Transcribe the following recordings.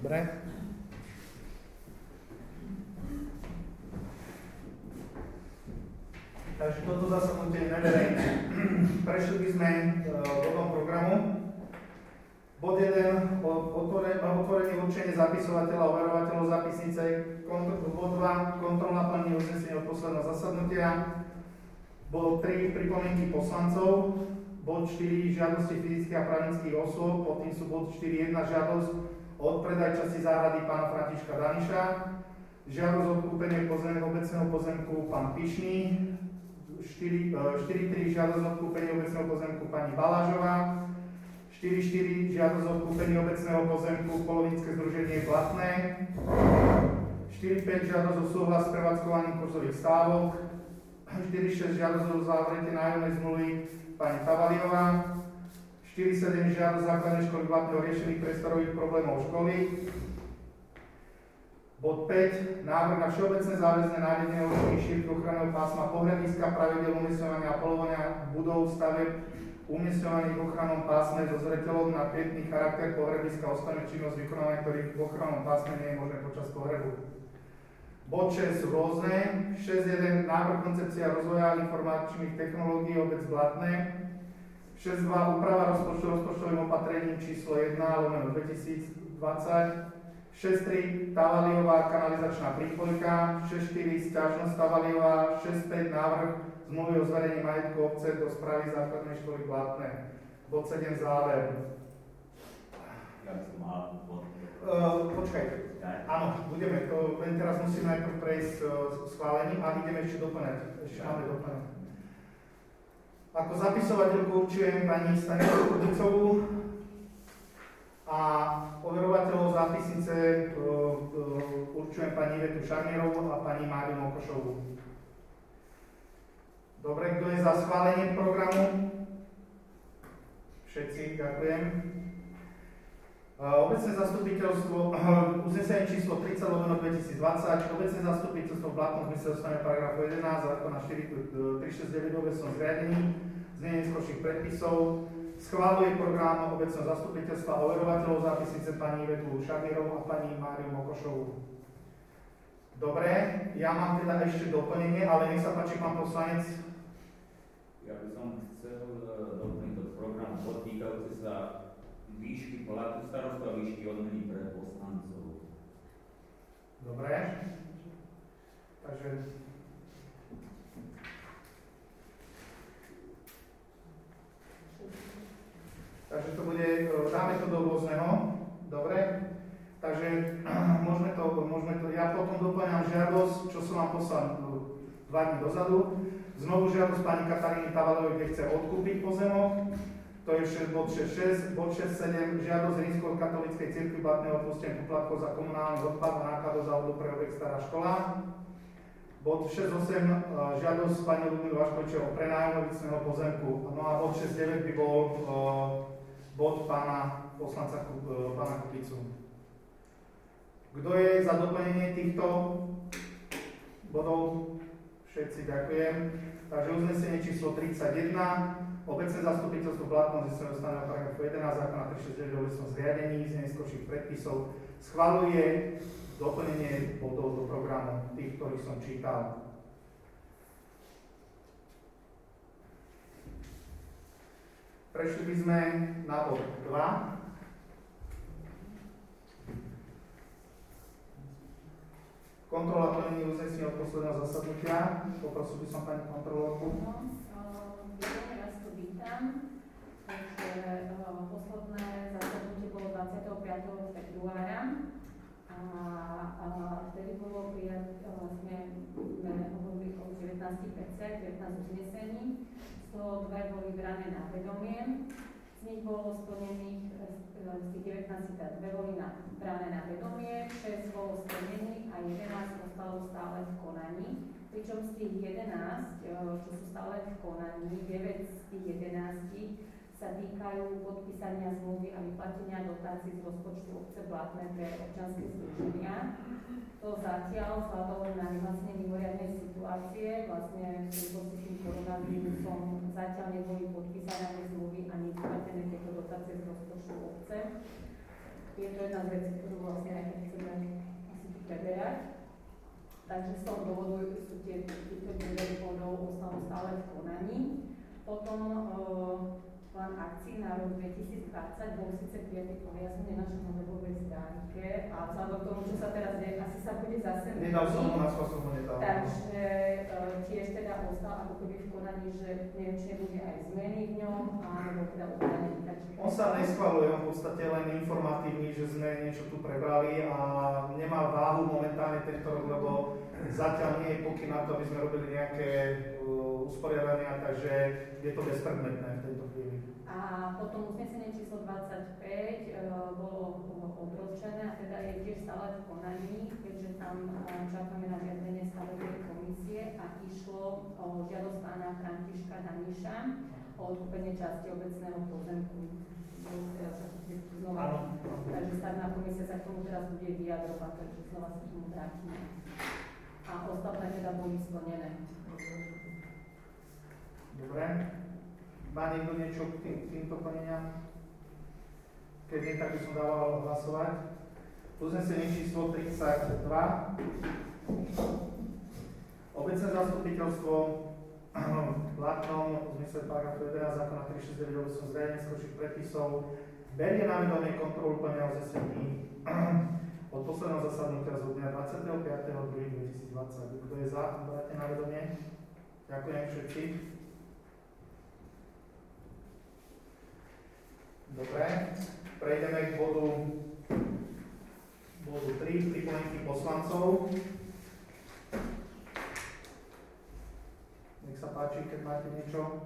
Dobre. Takže toto zasadnutie je neverejné. Prešli by sme bodom programu. Bod 1, otvorenie určenie zapisovateľa a overovateľov zapisnice. Bod 2, kontrolná plnenie uznesenia od posledného zasadnutia. Bod 3, pripomienky poslancov. Bod 4, žiadosti fyzických a právnických osôb. Pod tým sú bod 4.1, žiadosť o odpredaj časti záhrady pána Františka Daniša. Žiadosť o odkúpenie obecného pozemku pán Pišný. 4.3, žiadosť o odkúpenie obecného pozemku pani Balážová. 4.4, žiadosť o odkúpenie obecného pozemku Polovnícke združenie Blatné. 4.5, žiadosť o súhlas s prevádzkovaním kurzových stávok. 4.6, žiadosť o uzavretie nájomnej zmluvy pani Tavaliová. 4.7, žiadosť základnej školy Blatné o riešení priestorových problémov školy. Bod 5, návrh na všeobecné záväzné nariadenie o určení šírky ochranného pásma pohraniska, pravidiel umiestňovania a povoľovania budov, stavieb umiestňovaných v ochrannom pásme so zreteľom na pietný charakter pohrebiska, ostane činnosť vykonávania ktorých v ochrannom pásme nie je možné počas pohrebu. Bod 6, rôzne. 6.1, návrh koncepcia rozvoja informačných technológií obec Blatné. 6.2, úprava rozpočtu rozpočtovým opatrením číslo 1/2020. 6.3, Tavaliová kanalizačná prípojka. 6.4, sťažnosť Tavaliová. 6.5, návrh zmluvy o zverejní majetku obce do správy základnej školy Blatné. Bod 7, záver. Ja som mal bod. Počkaj. Áno, budeme to, len teraz musíme najprv prejsť schválením a ideme ešte doplňať. Ešte máme doplňať. Ako zapisovateľku určujem pani Stanislavu Kudicovú a overovateľov zápisnice určujem pani Ivetu Šarnierovú a pani Máriu Mokošovú. Dobre, kto je za schválenie programu? Všetci, ďakujem. Obecné zastupiteľstvo, uznesenie číslo 30/2020, obecné zastupiteľstvo v platnom zmysle zostane paragrafu 11 zákona 369 o obecnom zriadení, znenie neskôrších predpisov, schváluje program obecného zastupiteľstva a overovateľov zápisnice pani Ivetu Šarnierovú a pani Máriu Mokošovú. Dobre, ja mám teda ešte doplnenie, ale nech sa páči, pán poslanec. Ja by som chcel doplniť od programu týkajúce sa výšky platu starostu a výšky odmeny pre poslancov. Dobre. Takže to bude, dáme to do rôzneho. Dobre. Takže môžeme to, ja potom doplňam žiadosť, čo som vám poslal 2 dní dozadu. Znovu žiadosť pani Kataríny Tavalovej, kde chce odkúpiť pozemok. To je bod 6.6. Bod 6.7. Žiadosť Rímskokatolíckej cirkvi Blatného odpustenie poplatkov za komunálny odpad a nákladov za vodu pre objekt Stará škola. Bod 6.8. Žiadosť pani Ľudmilu Vaškovičovej o prenájom obecného pozemku. No a bod 6.9 by bol bod pána poslanca pána Kupicu. Kto je za doplnenie týchto bodov? Všetci, ďakujem. Takže uznesenie číslo 31. Obecné zastupiteľstvo Blatnom získané dostane na paragrafu 11 zákona 369 o obecnom zriadení, znenie neskôrších predpisov, schvaľuje doplnenie bodov do programu, tých, ktorých som čítal. Prešli by sme na bod 2. Kontrola plnenia uznesenia od posledného zasadnutia. Poprosil by som pani kontrolórku. Raz tu vítam. Takže posledné zasadnutie bolo 25. februára a vtedy bolo prijaté, vlastne hovorili o 19 PC, 19 uznesení. Z toho 2 boli brané na vedomie. Z nich bolo splnených, z tých 19 2 boli brané na vedomie, 6 bolo splnených a 11 ostalo stále v konaní. Pričom z tých 11, čo sú stále v konaní, 9 z tých 11 sa týkajú podpísania zmluvy a vyplatenia dotácií z rozpočtu obce Blatné pre občianske združenia. To zatiaľ vzhľadom na vyhlásenie mimoriadnej situácie, vlastne v súvislosti s tým koronavírusom zatiaľ neboli podpísané zmluvy ani vyplatené tieto dotácie z rozpočtu obce. je to jedna z vecí, ktorú vlastne aj keď chceme asi tu preberať. Takže z toho dôvodu sú týchto 9 bodov ostávajú stále v konaní. Potom plán akcií na rok 2020 bol síce prijatý pojazný na našej webovej stránke a vzhľadom k tomu, čo sa teraz deje, asi sa bude zase Nedal som ho na spôsobu, nedal. Takže tiež teda ostal ako keby v konaní, že neviem, či nebude aj zmeny v ňom, alebo teda ukonanie. On sa neschvaluje, on v podstate len informatívny, že sme niečo tu prebrali a nemá váhu momentálne tento rok, lebo zatiaľ nie je pokyn na to, aby sme robili nejaké usporiadania, takže je to bezpredmetné v tejto chvíli. A potom uznesenie číslo 25 bolo odročené a teda je tiež stále v konaní, keďže tam čakáme na vyjadrenie stavebnej komisie a išlo o žiadosť pána Františka Daniša o odkúpenie časti obecného pozemku. Znova. Takže stavebná komisia sa k tomu teraz bude vyjadrovať, takže znova sa k tomu vrátime. A ostatné teda boli splnené. Dobre. Má niekto niečo k týmto plneniam? Keď nie, tak by som dával hlasovať. Uznesenie číslo 32. Obecné zastupiteľstvo v platnom zmysle paragrafu 11 zákona 369 som zriadenie skočných predpisov berie na vedomie kontrolu plnenia uznesení od posledného zasadnutia zo dňa 25.2.2020. Kto je za? Bráte na vedomie? Ďakujem všetci. Dobre, prejdeme k bodu 3, pripomienky poslancov. Nech sa páči, keď máte niečo.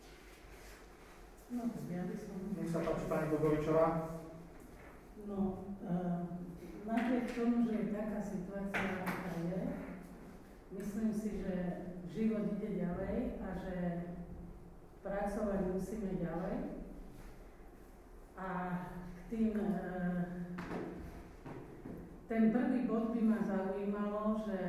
No, ja by som... Nech sa páči, pani Bogovičová. No, napriek tomu, že je taká situácia, aká je, myslím si, že život ide ďalej a že pracovať musíme ďalej. A k tým, ten prvý bod by ma zaujímalo, že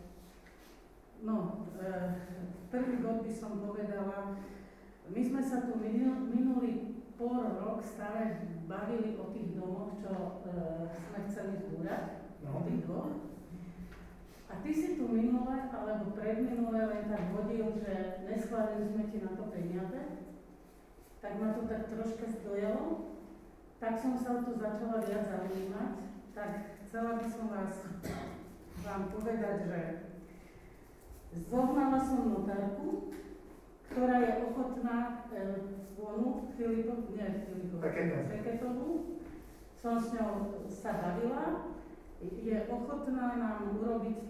prvý bod by som povedala, my sme sa tu minulý pol rok stále bavili o tých domoch, čo sme chceli zbúrať, o tých dvoch. A ty si tu minule, alebo predminule len tak hodil, že neschválili sme ti na to peniaze, tak ma to tak troška zdojalo. Tak som sa o to začala viac zaujímať, tak chcela by som vám povedať, že zohnala som notárku, ktorá je ochotná Feketovú, som s ňou sa bavila, je ochotná nám urobiť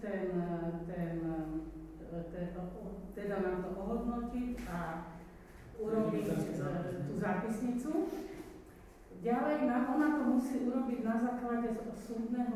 teda nám to ohodnotiť a urobiť tú zápisnicu. Ďalej, ona to musí urobiť na základe súdneho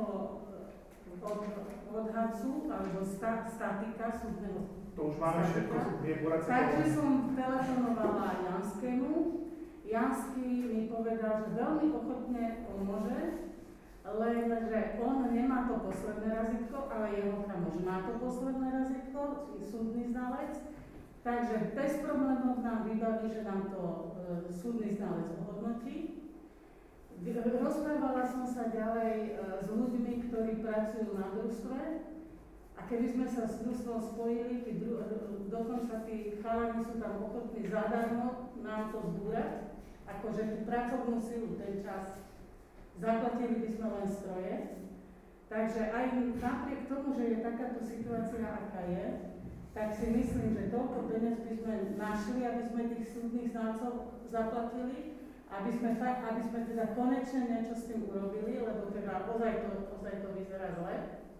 odhadcu alebo statika súdneho. To už máme všetko. Takže som telefonovala Janskému. Janský mi povedal, že veľmi ochotne pomôže, len že on nemá to posledné razítko, ale jeho kamoš má to posledné razítko, súdny znalec. Takže bez problémov nám vybaví, že nám to súdny znalec ohodnotí. Rozprávala som sa ďalej s ľuďmi, ktorí pracujú na družstve a keby sme sa s družstvom spojili, dokonca tí chalani sú tam ochotní zadarmo nám to zbúrať, akože tú pracovnú silu ten čas zaplatili by sme len stroje. Takže aj napriek tomu, že je takáto situácia, aká je, tak si myslím, že toľko peniaz by sme našli, aby sme tých súdnych znalcov zaplatili, aby sme teda konečne niečo s tým urobili, lebo teda ozaj to vyzerá zle.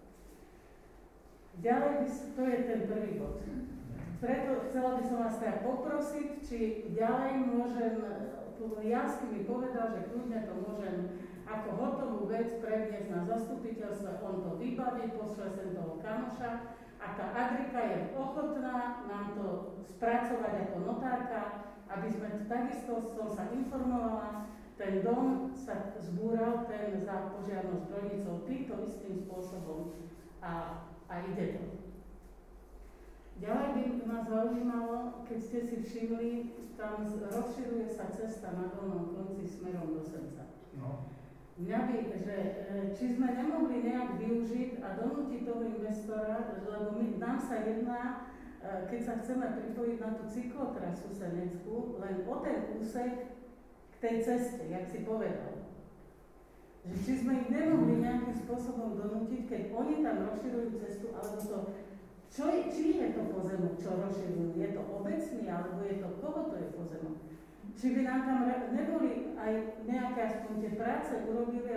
Ďalej, to je ten prvý bod. Preto chcela by som vás teda poprosiť, či ďalej môžem, Jansky mi povedal, že kľudne to môžem ako hotovú vec predniesť na zastupiteľstve, on to vybaví, pošle sem toho kamoša a tá Agrika je ochotná nám to spracovať ako notárka, aby sme takisto, som sa informovala, ten dom sa zbúral, ten za požiarnou zbrojnicou týmto istým spôsobom a ide to. Ďalej by ma zaujímalo, keď ste si všimli, tam rozširuje sa cesta na dolnom konci smerom do Senca. No. Mňa by, že či sme nemohli nejak využiť a donútiť toho investora, lebo nám sa jedná, keď sa chceme pripojiť na tú cyklotrasu seneckú, len o ten úsek k tej ceste, jak si povedal. Že či sme ich nemohli nejakým spôsobom donútiť, keď oni tam rozširujú cestu, alebo to, či je to pozemok, čo rozširujú, je to obecný, alebo je to, koho to je pozemok? Či by nám tam neboli aj nejaké aspoň tie práce urobili,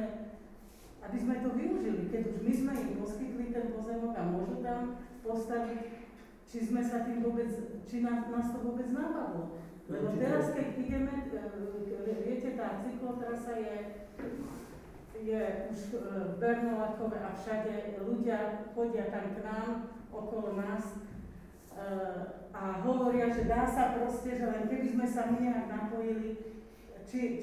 aby sme to využili, keď už my sme im poskytli ten pozemok a môžu tam postaviť, či sme sa tým vôbec, či nás to vôbec napadlo. Lebo teraz, keď ideme, viete, tá cyklotrasa je už v Bernolákove a všade ľudia chodia tam k nám, okolo nás, a hovoria, že dá sa proste, že len keby sme sa my nejak napojili, či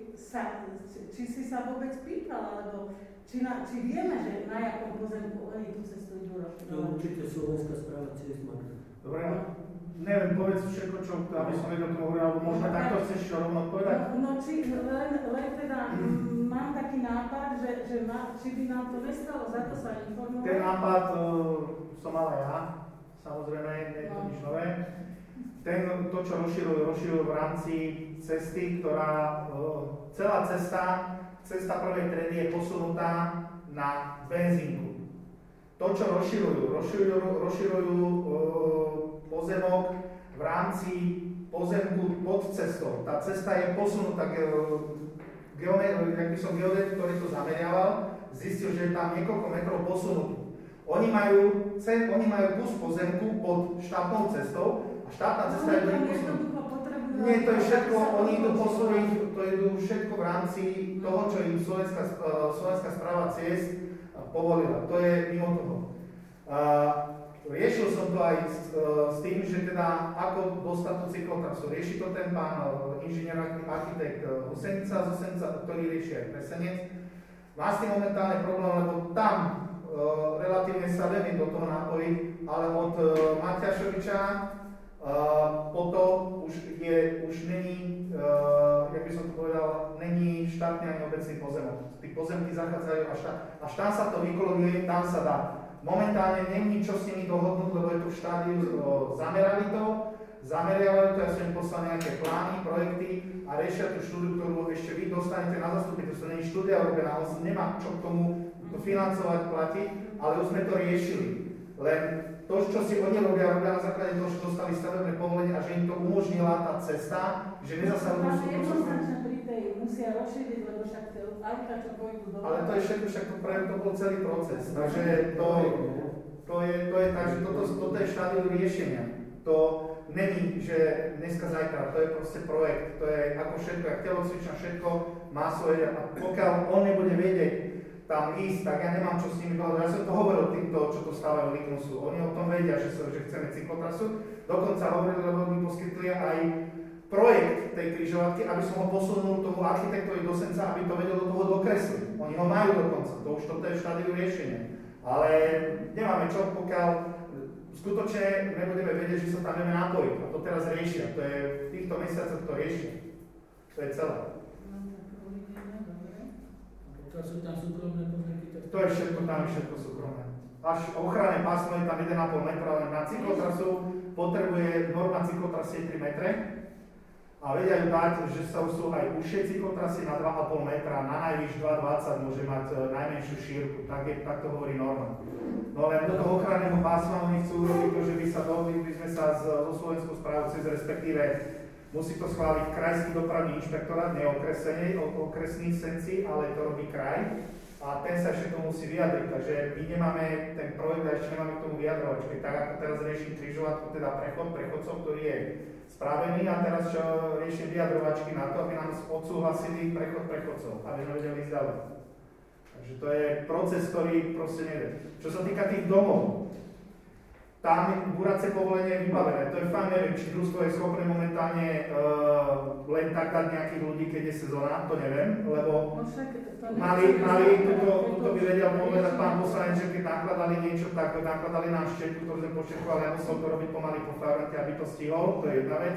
si sa vôbec pýtal, alebo či vieme, že na jakom pozemku oni tú cestu idú rozširovať. To určite Slovenská správa ciest má. Dobre, neviem, povedz všetko, čo aby som vedel tomu hovoril, alebo možno takto chceš čo rovno odpovedať? No či len teda mám taký nápad, že či by nám to nestalo za to sa informovať. Ten nápad som mal aj ja. Samozrejme, nie je to nič nové. To, čo rozširujú v rámci cesty, ktorá celá cesta prvej triedy je posunutá na benzínku. To, čo rozširujú pozemok v rámci pozemku pod cestou. Tá cesta je posunutá. Jak by som geodet, ktorý to zameriaval, zistil, že je tam niekoľko metrov posunutý. Oni majú kus pozemku pod štátnou cestou a štátna cesta je do nich posunutá. Nie, to je všetko, oni idú posúdiť, to idú všetko v rámci toho, čo im Slovenská správa ciest povolila. To je mimo toho. Riešil som to aj s tým, že teda ako dostať tú cyklotrasu. Rieši to ten pán inžinier architekt Husenica, ktorý rieši aj Presenec. Má s tým momentálne problém, lebo tam relatívne sa viem do toho napojiť, ale od Matiašoviča potom už není, jak by som to povedal, není štátny ani obecný pozemok. Tí pozemky zachádzajú až tam sa to vykolonuje, tam sa dá. Momentálne není čo s nimi dohodnúť, lebo je to v štádiu, zameriavajú to, ja som im poslal nejaké plány, projekty a riešia tú štúdiu, ktorú ešte vy dostanete na zastupiteľstvo. Není štúdia urobená, on nemá čo k tomu financovať, platiť, ale už sme to riešili. Len to, čo si oni robia na základe toho, že dostali stavebné povolenie a že im to umožnila tá cesta, že nezasahujú sú jednoznačne pri tej musia rozšíriť, lebo však tie auta, čo pôjdu do... Ale to je všetko, však to bol celý proces. Takže to je tak, že toto je štádium riešenia. To není, že dneska, zajtra, to je proste projekt, to je ako všetko, jak telocvičná, všetko má svoje, a pokiaľ on nebude vedieť tam ísť, tak ja nemám čo s nimi dohodať. Ja som to hovoril týmto, čo to stávajú Liknusu. Oni o tom vedia, že chceme cyklotrasu. Dokonca hovorili, lebo mi poskytli aj projekt tej križovatky, aby som ho posunul tomu architektovi do Senca, aby to vedel do toho dokresliť. Oni ho majú dokonca, to už toto je v štádiu riešenia. Ale nemáme čo, pokiaľ skutočne nebudeme vedieť, že sa tam vieme napojiť. A to teraz riešia. To je v týchto mesiacoch to riešia. To je celé. To sú tam súkromné pozemky? To je všetko, tam je všetko súkromné. Až ochranné pásmo je tam 1,5 metra, len na cyklotrasu potrebuje norma cyklotrasy 3 metre a vedia ju dať, že sú aj užšie cyklotrasy na 2,5 metra, na najvyš 2,20 môže mať najmenšiu šírku, tak to hovorí norma. No len do toho ochranného pásma oni chcú urobiť to, že by sme sa so Slovenskou správou cez respektíve musí to schváliť krajský dopravný inšpektorát, nie okresný Senci, ale to robí kraj. A ten sa ešte tomu musí vyjadriť, takže my nemáme ten projekt a ešte nemáme k tomu vyjadrovačky. Tak ako teraz riešim križovatku, teda prechodcov, ktorý je spravený a teraz čo riešim vyjadrovačky na to, aby nám odsúhlasili prechod prechodcov, aby sme vedeli ísť ďalej. Takže to je proces, ktorý proste nevie. Čo sa týka tých domov, tam buracie povolenie je vybavené. To je fajn, neviem, či družstvo je schopné momentálne len tak dať nejakých ľudí, keď je sezóna, to neviem, lebo mali toto by vedel povedať pán poslanec, že keď nakladali niečo, tak nakladali nám štetu, ktorú sme pošetkovali, ja musel to robiť pomaly po favorite, aby to stihol, to je jedna vec.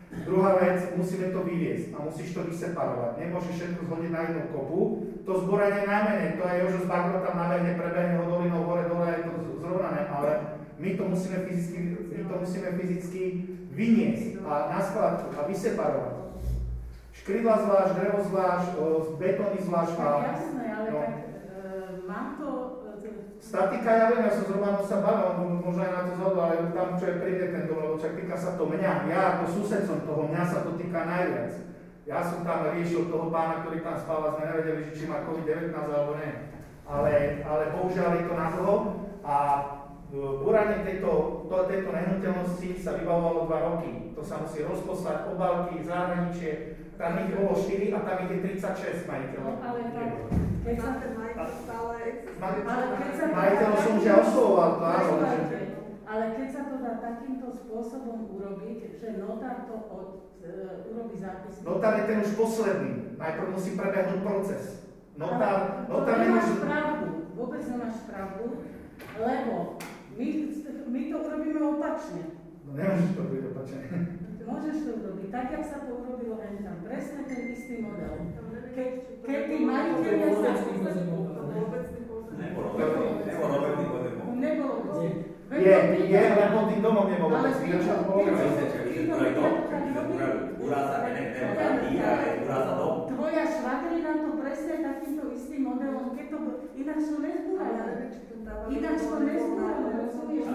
Druhá vec, musíme to vyviesť a musíš to vyseparovať. Nemôžeš všetko zhodiť na jednu kopu. To zboranie najmenej, to aj Jožo z Bagro tam nabehne, prebehne ho dolinou hore, dole, je to zrovnané, ale my to musíme fyzicky vyniesť a na skladku a vyseparovať. Škrydla zvlášť, drevo zvlášť, betóny zvlášť. Jasné, ale no. tak mám to... Statika, ja viem, ja som s Romanom sa bavil, možno aj na to zhodu, ale tam čo je príde ten dom, lebo však týka sa to mňa. Ja ako sused som toho, mňa sa to týka najviac. Ja som tam riešil toho pána, ktorý tam spal a sme nevedeli, či má COVID-19 alebo nie. Ale bohužiaľ je to na dlho a búranie tejto nehnuteľnosti sa vybavovalo 2 roky. To sa musí rozposlať, obálky, zahraničie, tam ich bolo 4 a tam ich je 36 majiteľov. No, ale tak, keď sa ten majiteľ stále... Majiteľov som už ja oslovoval, to áno. Ale keď sa to dá takýmto spôsobom urobiť, že notár to urobí zápis. Notár je ten už posledný. Najprv musí prebehnúť proces. Notár nemáš pravdu, vôbec nemáš pravdu, lebo my to urobíme opačne. No nemôžeš to robiť opačne. Môžeš to urobiť, tak, jak sa to urobilo len tam. Presne ten istý model. Keď tí majiteľia sa... Nebolo to. Je, len pod tým domom nebolo. Ale tvoja švagrina to presne takýmto istým modelom, keď to ináč to nezbúrala. Ináč to nezbúrala, rozumieš?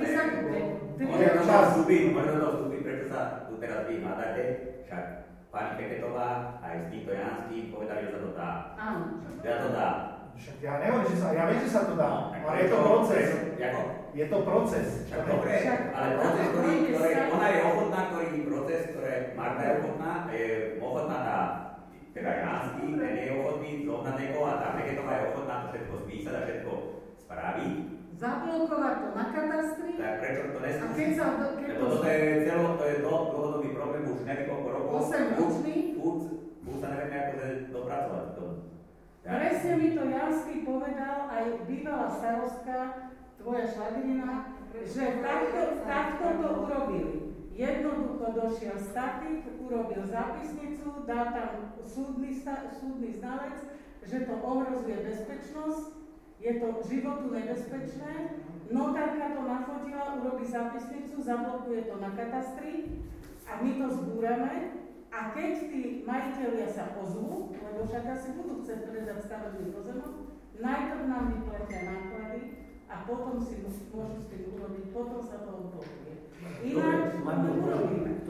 Možno to vstúpiť, prečo sa tu teraz vy hľadáte, však pani Peketová aj s týmto Janským povedali, že sa to dá. Áno. Že sa to dá. Ja neviem, ja viem, že sa to dá, ale je to proces. Je to proces. Však dobre, ale proces, ona je ochotná, ktorý proces, ktoré Marta je ochotná tá, teda Janský, ten je ochotný zohnať niekoho a tá Peketová je ochotná to všetko spísať a všetko spraviť. Zablokovať to na katastri. Tak prečo to neskúsiť? Lebo to je dlhodobý problém už neviem koľko rokov. 8 ročný. Už sa nevieme ako dopracovať k tomu. Presne mi to Janský povedal aj bývalá starostka, tvoja švagrina, že takto to urobili. Jednoducho došiel statik, urobil zápisnicu, dá tam súdny znalec, že to ohrozuje bezpečnosť, je to životu nebezpečné, notárka to nafotila, urobí zápisnicu, zablokuje to na katastri a my to zbúrame. A keď tí majiteľia sa ozvú, lebo však asi budú chcieť predať stavebný pozemok, najprv nám vyplatia náklady a potom si môžu s tým urobiť, potom sa to odblokuje. Ináč to urobíme.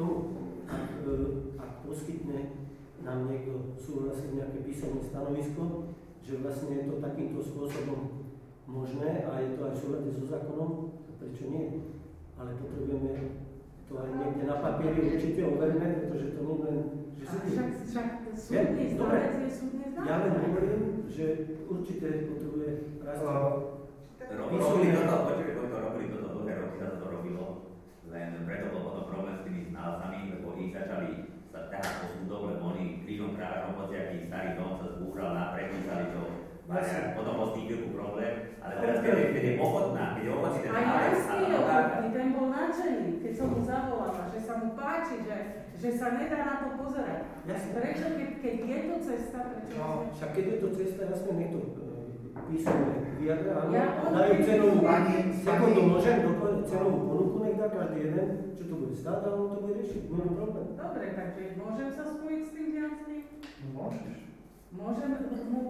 Ak poskytne nám niekto súhlasí nejaké písomné stanovisko, že vlastne je to takýmto spôsobom možné a je to aj v súlade so zákonom, prečo nie? Ale potrebujeme to aj niekde na papieri určite overené, pretože to nie len... Však súdny znalec je súdny znalec. Ja len hovorím, že určite potrebuje rast. Robili toto dlhé roky sa to robilo, len preto bol potom problém s tými znalcami, lebo ich začali sa ťahať po súdov, lebo oni krížom kráľom, hociaký starý dom sa zbúral a prekúsali to. Potom bol s tým chvíľku problém, ale teraz keď je ochotná, keď je ochotný ten znalec a notárka. Ten bol nadšený, keď som mu zavolala, že sa mu páči, že sa nedá na to pozerať. Prečo, keď je to cesta, prečo? No, však keď je to cesta, jasne niekto písomne vyjadra, áno, dajú cenovú sekundu, môžem dokonať cenovú ponuku, nech dá každý jeden, čo to bude stáť, ale on to bude riešiť, není problém. Dobre, takže môžem sa spojiť s tým Janským? Môžeš. Môžem mu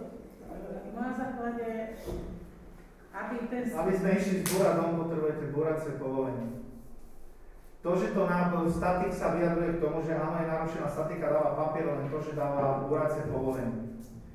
na základe, aby sme išli zbúrať dom, potrebujete búracie povolenie. To, že to statik sa vyjadruje k tomu, že áno, je narušená statika, dáva papier, len to, že dáva búracie povolenie.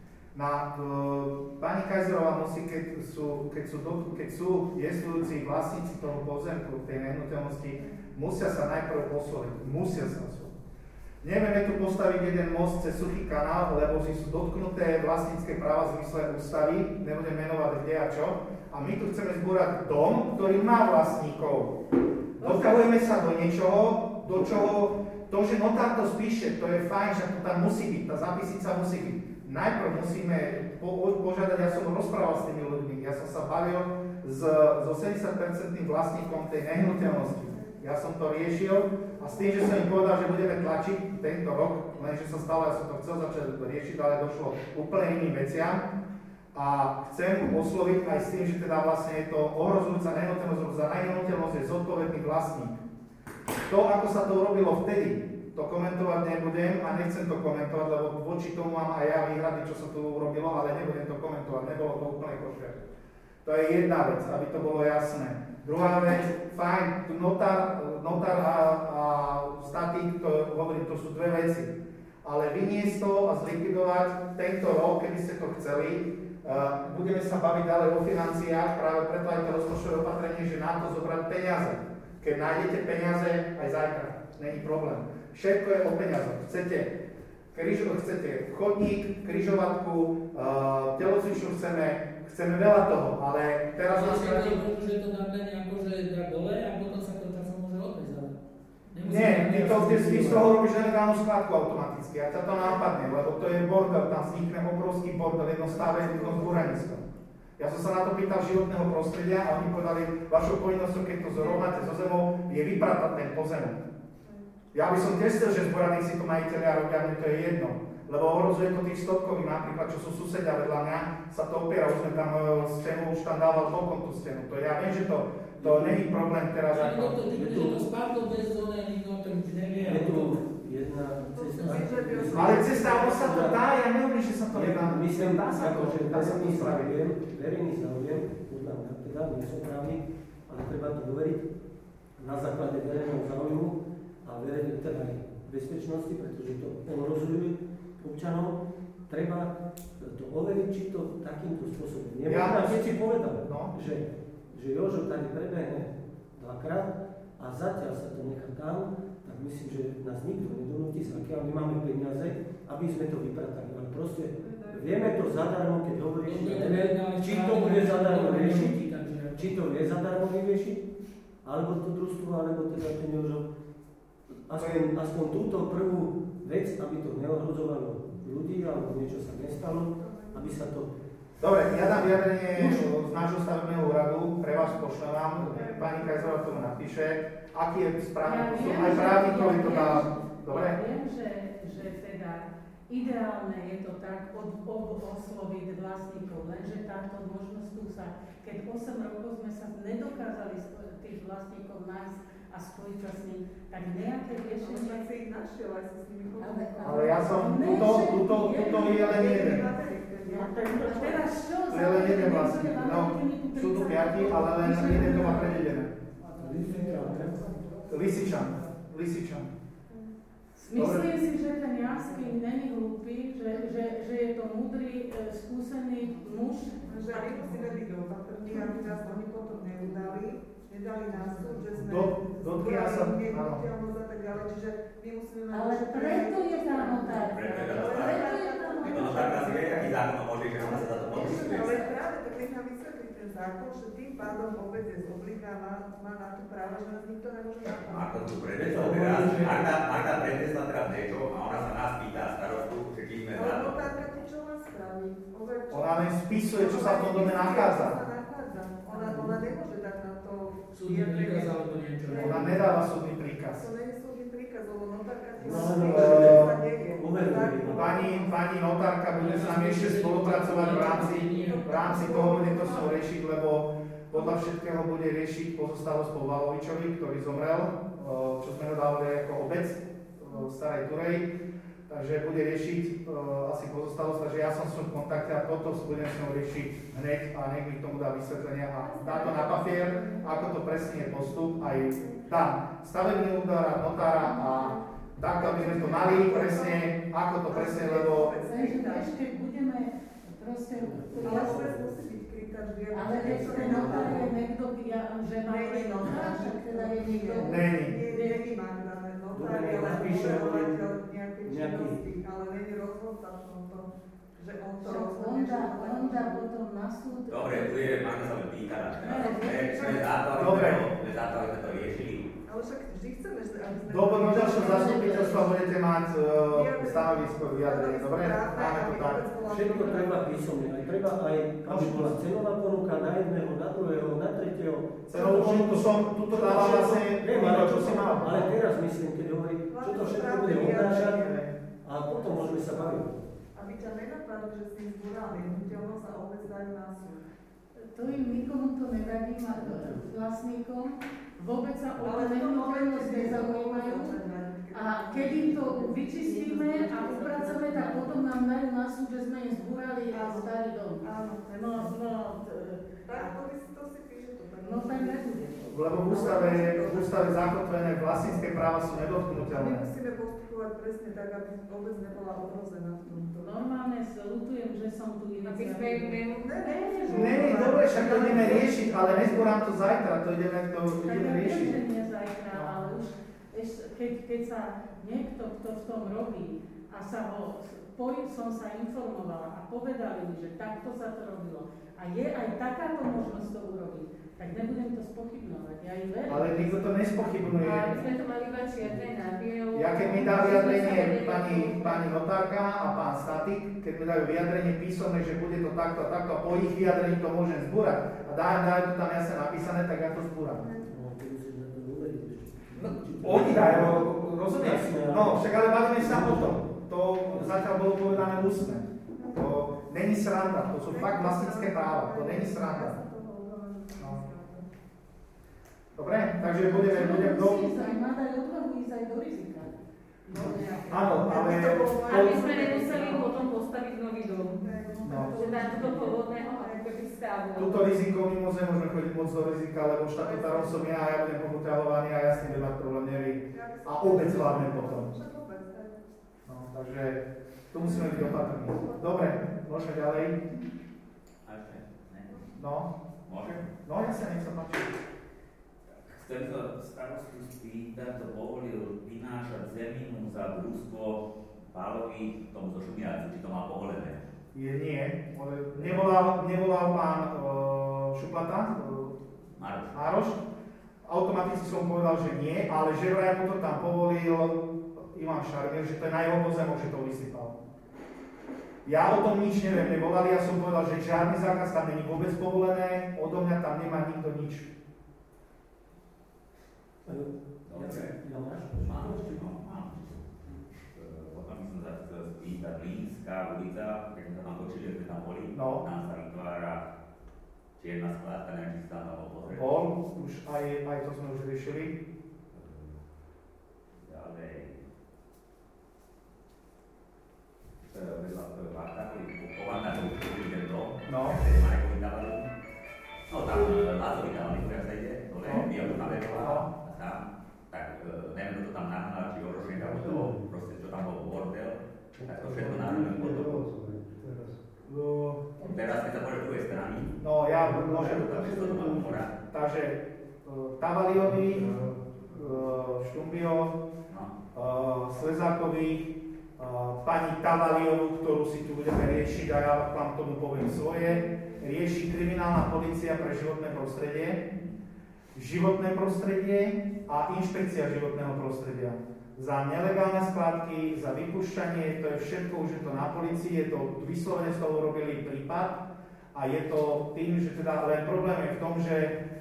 Pani Kajzerová musí, keď sú jestvujúci vlastníci toho pozemku, tej nehnuteľnosti, musia sa najprv osloviť. Nevieme tu postaviť jeden most cez suchý kanál, lebo si sú dotknuté vlastnícke práva v zmysle ústavy, nebudem menovať kde a čo. A my tu chceme zbúrať dom, ktorý má vlastníkov. Dotkavujeme sa do niečoho, do čoho to, že notár to spíše, to je fajn, že to tam musí byť, tá zápisnica musí byť. Najprv musíme požiadať, ja som rozprával s tými ľuďmi, ja som sa bavil so 70% vlastníkom tej nehnuteľnosti. Ja som to riešil A s tým, že som im povedal, že budeme tlačiť tento rok, lenže som stále, ja som to chcel začať riešiť, ale došlo úplne iným veciam. A chcem osloviť aj s tým, že teda vlastne je to ohrozujúca nehnuteľnosť, za nehnuteľnosť je zodpovedný vlastník. To, ako sa to urobilo vtedy, to komentovať nebudem a nechcem to komentovať, lebo voči tomu mám aj ja výhrady, čo sa tu urobilo, ale nebudem to komentovať, nebolo to úplne košer. To je jedna vec, aby to bolo jasné. Druhá vec, fajn, tu notár a statik, to hovorím, to sú dve veci. Ale vyniesť to a zlikvidovať tento rok, keby ste to chceli, budeme sa baviť ďalej o financiách, práve preto aj to rozpočtové opatrenie, že na to zobrať peniaze. Keď nájdete peniaze, aj zajtra, není problém. Všetko je o peniazoch. Chcete chodník, križovatku, telocvičnu chceme veľa toho, ale teraz nás že to dáme nejako, že dá dole a potom sa to časom môže odrezať. Nie, ty z toho robíš nelegálnu skládku automaticky a ťa to nápadne, lebo to je bordel, tam vznikne obrovský bordel, jedno stáve, jedno zbúranisko. Ja som sa na to pýtal životného prostredia a oni povedali, vašou povinnosťou, keď to zorovnáte so zemou, je vypratať ten pozemok. Ja by som tiež chcel, že zboraní si to majiteľia robia, mne to je jedno. Lebo ohrozuje to tých stopkových, napríklad, čo sú susedia vedľa mňa, sa to opiera, už sme tam stenu, už tam dával bokom tú stenu. To ja viem, že to není problém teraz. Ale to spadlo bez zóny, nikto o tom nevie. Je tu jedna cesta. Ale cesta, ono sa to dá, ja nehovorím, že sa to nedá. Myslím, dá sa to, že dá sa to spraviť. verejný záujem, podľa mňa teda, nie som právnik, ale treba to doveriť na základe verejného záujmu a verejnej teda aj bezpečnosti, pretože to ohrozuje občanov, treba to overiť, či to takýmto spôsobom. Nemožná, keď si povedal, že Jožo tady prebehne dvakrát a zatiaľ sa to nechá tam, tak myslím, že nás nikto nedonúti, zakiaľ my máme peniaze, aby sme to vypratali. Ale proste vieme to zadarmo, keď hovoríš, či to bude zadarmo riešiť, či to je zadarmo vyriešiť, alebo to družstvo, alebo teda ten Jožo, aspoň túto prvú vec, aby to neohrozovalo ľudí, alebo niečo sa nestalo, aby sa to... Dobre, ja dám vyjadrenie z nášho stavebného úradu, pre vás pošlem vám, pani Kajzerová tomu napíše, aký je správny postup, aj právnikovi to dá. Dobre? Ja viem, že teda ideálne je to tak osloviť vlastníkov, lenže táto možnosť tu sa, keď 8 rokov sme sa nedokázali tých vlastníkov nájsť a spojiť sa s ním, tak nejaké riešenie... si ich našiel, aj sa s nimi ale ja som, tuto je len jeden. Teraz čo? Je len jeden vlastník. No, sú tu 5, ale len jeden to má prededené. Lisičan. Myslím si, že ten Jansky není hlúpy, že je to múdry, skúsený muž. Že my musíme byť opatrní, aby nás oni potom nedali nástup, že sme nehnuteľnosť a tak ďalej, čiže my musíme mať... Ale preto je tá notárka. Je to notárka si vie, aký zákon môže, že ona sa za to podpisuje. Ale práve tak nech nám vysvetlí ten zákon, že tým pádom obec je zobliga, má na to právo, že nás nikto nemôže napadnúť. Ako tu prednesla teraz, Marta prednesla teraz niečo a ona sa nás pýta starostu, že či sme za to. Ale notárka to čo má spraviť? Ona len spisuje, čo sa v tom dome nachádza. Ona nemôže dať na to... Súdny príkaz alebo niečo. Ona nedáva súdny príkaz. To nie je súdny príkaz, lebo notárka tým Pani notárka bude s nami ešte spolupracovať v rámci toho, bude to sa riešiť, lebo podľa všetkého bude riešiť pozostalosť po Valovičovi, ktorý zomrel, čo sme ho dávali ako obec v Starej Turej. Takže bude riešiť asi pozostalosť, takže ja som v kontakte a toto budem s ňou riešiť hneď a nech mi k tomu dá vysvetlenia a dá to na papier, ako to presne je postup, aj dá stavebný údar, notára a takto, aby sme to mali presne, ako to presne, lebo... Ešte budeme proste... Ale vôbec musí byť krytá vždy. Ale ešte notár je niekto, že má notár, že teda je niekto... Není Magda, notár je len pozorovateľ nejakej činnosti, ale není rozhodca v tomto, že on to rozhodne. On dá potom na súd... Dobre, tu je, Magda sa len pýta, sme za to, aby sme to riešili. Ale však vždy chceme, aby sme... Do ďalšieho zastupiteľstva budete mať stanovisko vyjadrenie, dobre? Máme to tak. Všetko treba písomne, aj treba aj, aby bola cenová ponuka na jedného, na druhého, na tretieho. Cenovú ponuku som tuto dával vlastne, čo si mal. Ale teraz myslím, keď hovorí, čo to všetko bude obnášať a potom môžeme sa baviť. Aby ťa nenapadlo, že si zbúral nehnuteľnosť a obec dajú na súd. To im nikomu to nevadí, vlastníkom. Vôbec sa o to nehnuteľnosť nezaujímajú. A keď im to vyčistíme a upracujeme, tak potom nám dajú na súd, že sme im zbúrali starý dom. Áno. Tak to si píše to. No tak nebude. Lebo v ústave zakotvené vlastnícke práva sú nedotknuteľné. My musíme postupovať presne tak, aby vôbec nebola ohrozená v tomto. Normálne ľutujem, že som tu iniciatívu. Nie, dobre, však to ideme riešiť, ale nezborám to zajtra, to ideme riešiť. Tak nie zajtra, ale už keď sa niekto, kto v tom robí a som sa informovala a povedali mi, že takto sa to robilo a je aj takáto možnosť to urobiť, tak nebudem to spochybnovať. Ja ich verím. Ale nikto to nespochybnuje. A my sme to mali iba čierne na bielu. Ja keď mi dá vyjadrenie pani notárka a pán statik, keď mi dajú vyjadrenie písomné, že bude to takto a takto a po ich vyjadrení to môžem zbúrať a dajú to tam jasne napísané, tak ja to zbúram. Oni dajú, rozumieš? No, však ale bavíme sa o tom. To zatiaľ bolo povedané ústne. To není sranda, to sú fakt vlastnícke práva, to není sranda. Dobre, takže budeme do... Má dať odvahu ísť aj do rizika. Áno, ale... Aby sme nemuseli potom postaviť nový dom. No. Že dať do pôvodného ako keby stavu. Tuto riziko my môžeme chodiť moc do rizika, lebo štatutárom som ja a ja budem pokuťahovaný a ja s tým budem mať problém nevy. A obec hlavne potom. No, takže tu musíme byť opatrní. Dobre, môžeme ďalej. No. Môžem? No, jasne, nech sa páči. Chcem sa starostu spýtať, to povolil vynášať zeminu za družstvo Pálovi tomu zo Šumiacu, či to má povolené? Nie. Nevolal pán Šuplata? Mároš. Automaticky som povedal, že nie, ale že vraj potom tam povolil Ivan Šarmier, že to je na jeho pozemok, že to vysypal. Ja o tom nič neviem, nevolali, ja som povedal, že žiadny zákaz tam není vôbec povolené, odo mňa tam nemá nikto nič. Dobre, mám. Potom by som sa chcel spýtať, Línská ulica, keď sme tam točili, sme tam boli, tam sa vytvára čierna skládka, neviem, či sa tam dalo pozrieť. Bol, už aj to sme už riešili. Ďalej. Povátakovi ten dom, ktorý Marekovi dávali. No tam Lázovi dávali, ktorá sa ide, dole, Bielu Kamerová. Tak neviem, kto tam nahnal, či Orošek, alebo to proste, čo tam bol bordel, tak to všetko nahnali potom. Teraz, keď sa pôjde druhej strany. No, ja môžem. Takže Tavaliovi, Štumbio, Slezákovi, pani Tavaliovu, ktorú si tu budeme riešiť a ja vám tomu poviem svoje, rieši kriminálna polícia pre životné prostredie a inšpekcia životného prostredia. Za nelegálne skládky, za vypúšťanie, to je všetko, už je to na polícii, je to vyslovene z toho urobili prípad a je to tým, že teda len problém je v tom, že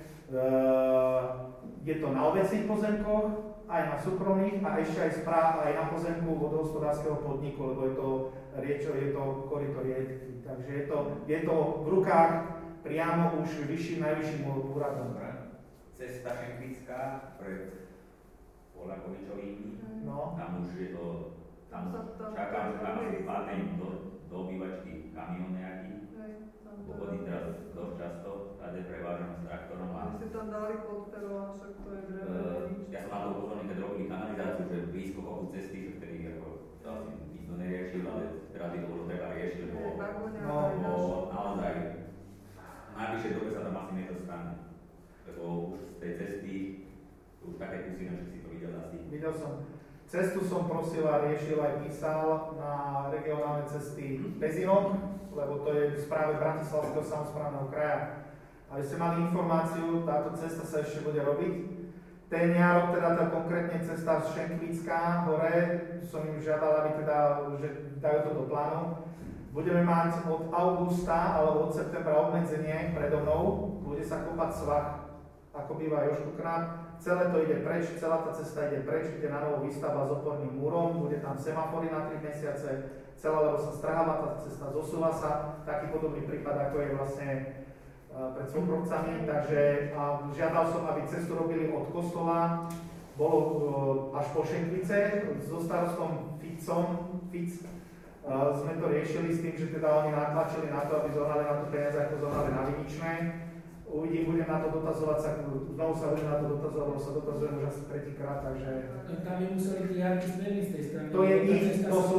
je to na obecných pozemkoch, aj na súkromných a ešte aj na pozemku vodohospodárskeho podniku, lebo je to koryto rieky. Takže je to v rukách priamo už najvyšším úradom. Cesta Šenkvická pred Polakovičovými, tam už je to, tam čakám, že tam asi padne do obývačky kamión nejaký, pochodí teraz dosť často, tady prevážam s traktorom a... Vy ste tam dali podperovať, však to je drevené. Ja som na to upozorný, keď robili kanalizáciu, že blízko kopu cesty, že vtedy to asi nikto neriešil, ale teraz by to bolo treba riešiť, lebo naozaj v najbližšej dobe sa tam asi nedostane. Lebo už z tej cesty, už také kusy, že si to videl asi. Videl som. Cestu som prosil a riešil aj písal na regionálne cesty Pezinok, lebo to je v správe Bratislavského samosprávneho kraja. Aby ste mali informáciu, táto cesta sa ešte bude robiť. Ten Jarok, teda tá konkrétne cesta z Šenkvická hore, som im žiadal, aby teda, že dajú to do plánu. Budeme mať od augusta alebo od septembra obmedzenie predo mnou, bude sa kopať svah, ako býva Jožko Knap. Celé to ide preč, celá tá cesta ide preč, ide na novo výstavba s oporným múrom, bude tam semafory na 3 mesiace, celá, lebo sa strháva tá cesta, zosúva sa, taký podobný prípad, ako je vlastne pred Svokrovcami, takže žiadal som, aby cestu robili od kostola, bolo až po Šenkvice, so starostom Fic, sme to riešili s tým, že teda oni natlačili na to, aby zohnali na to peniaze, ako zohnali na Viničné. Uvidím, budem na to dotazovať sa, znovu sa budem na to dotazovať, lebo sa dotazujem už asi tretíkrát, takže... Tam by museli tie jarky smerniť z tej strany. To je ich, to sú...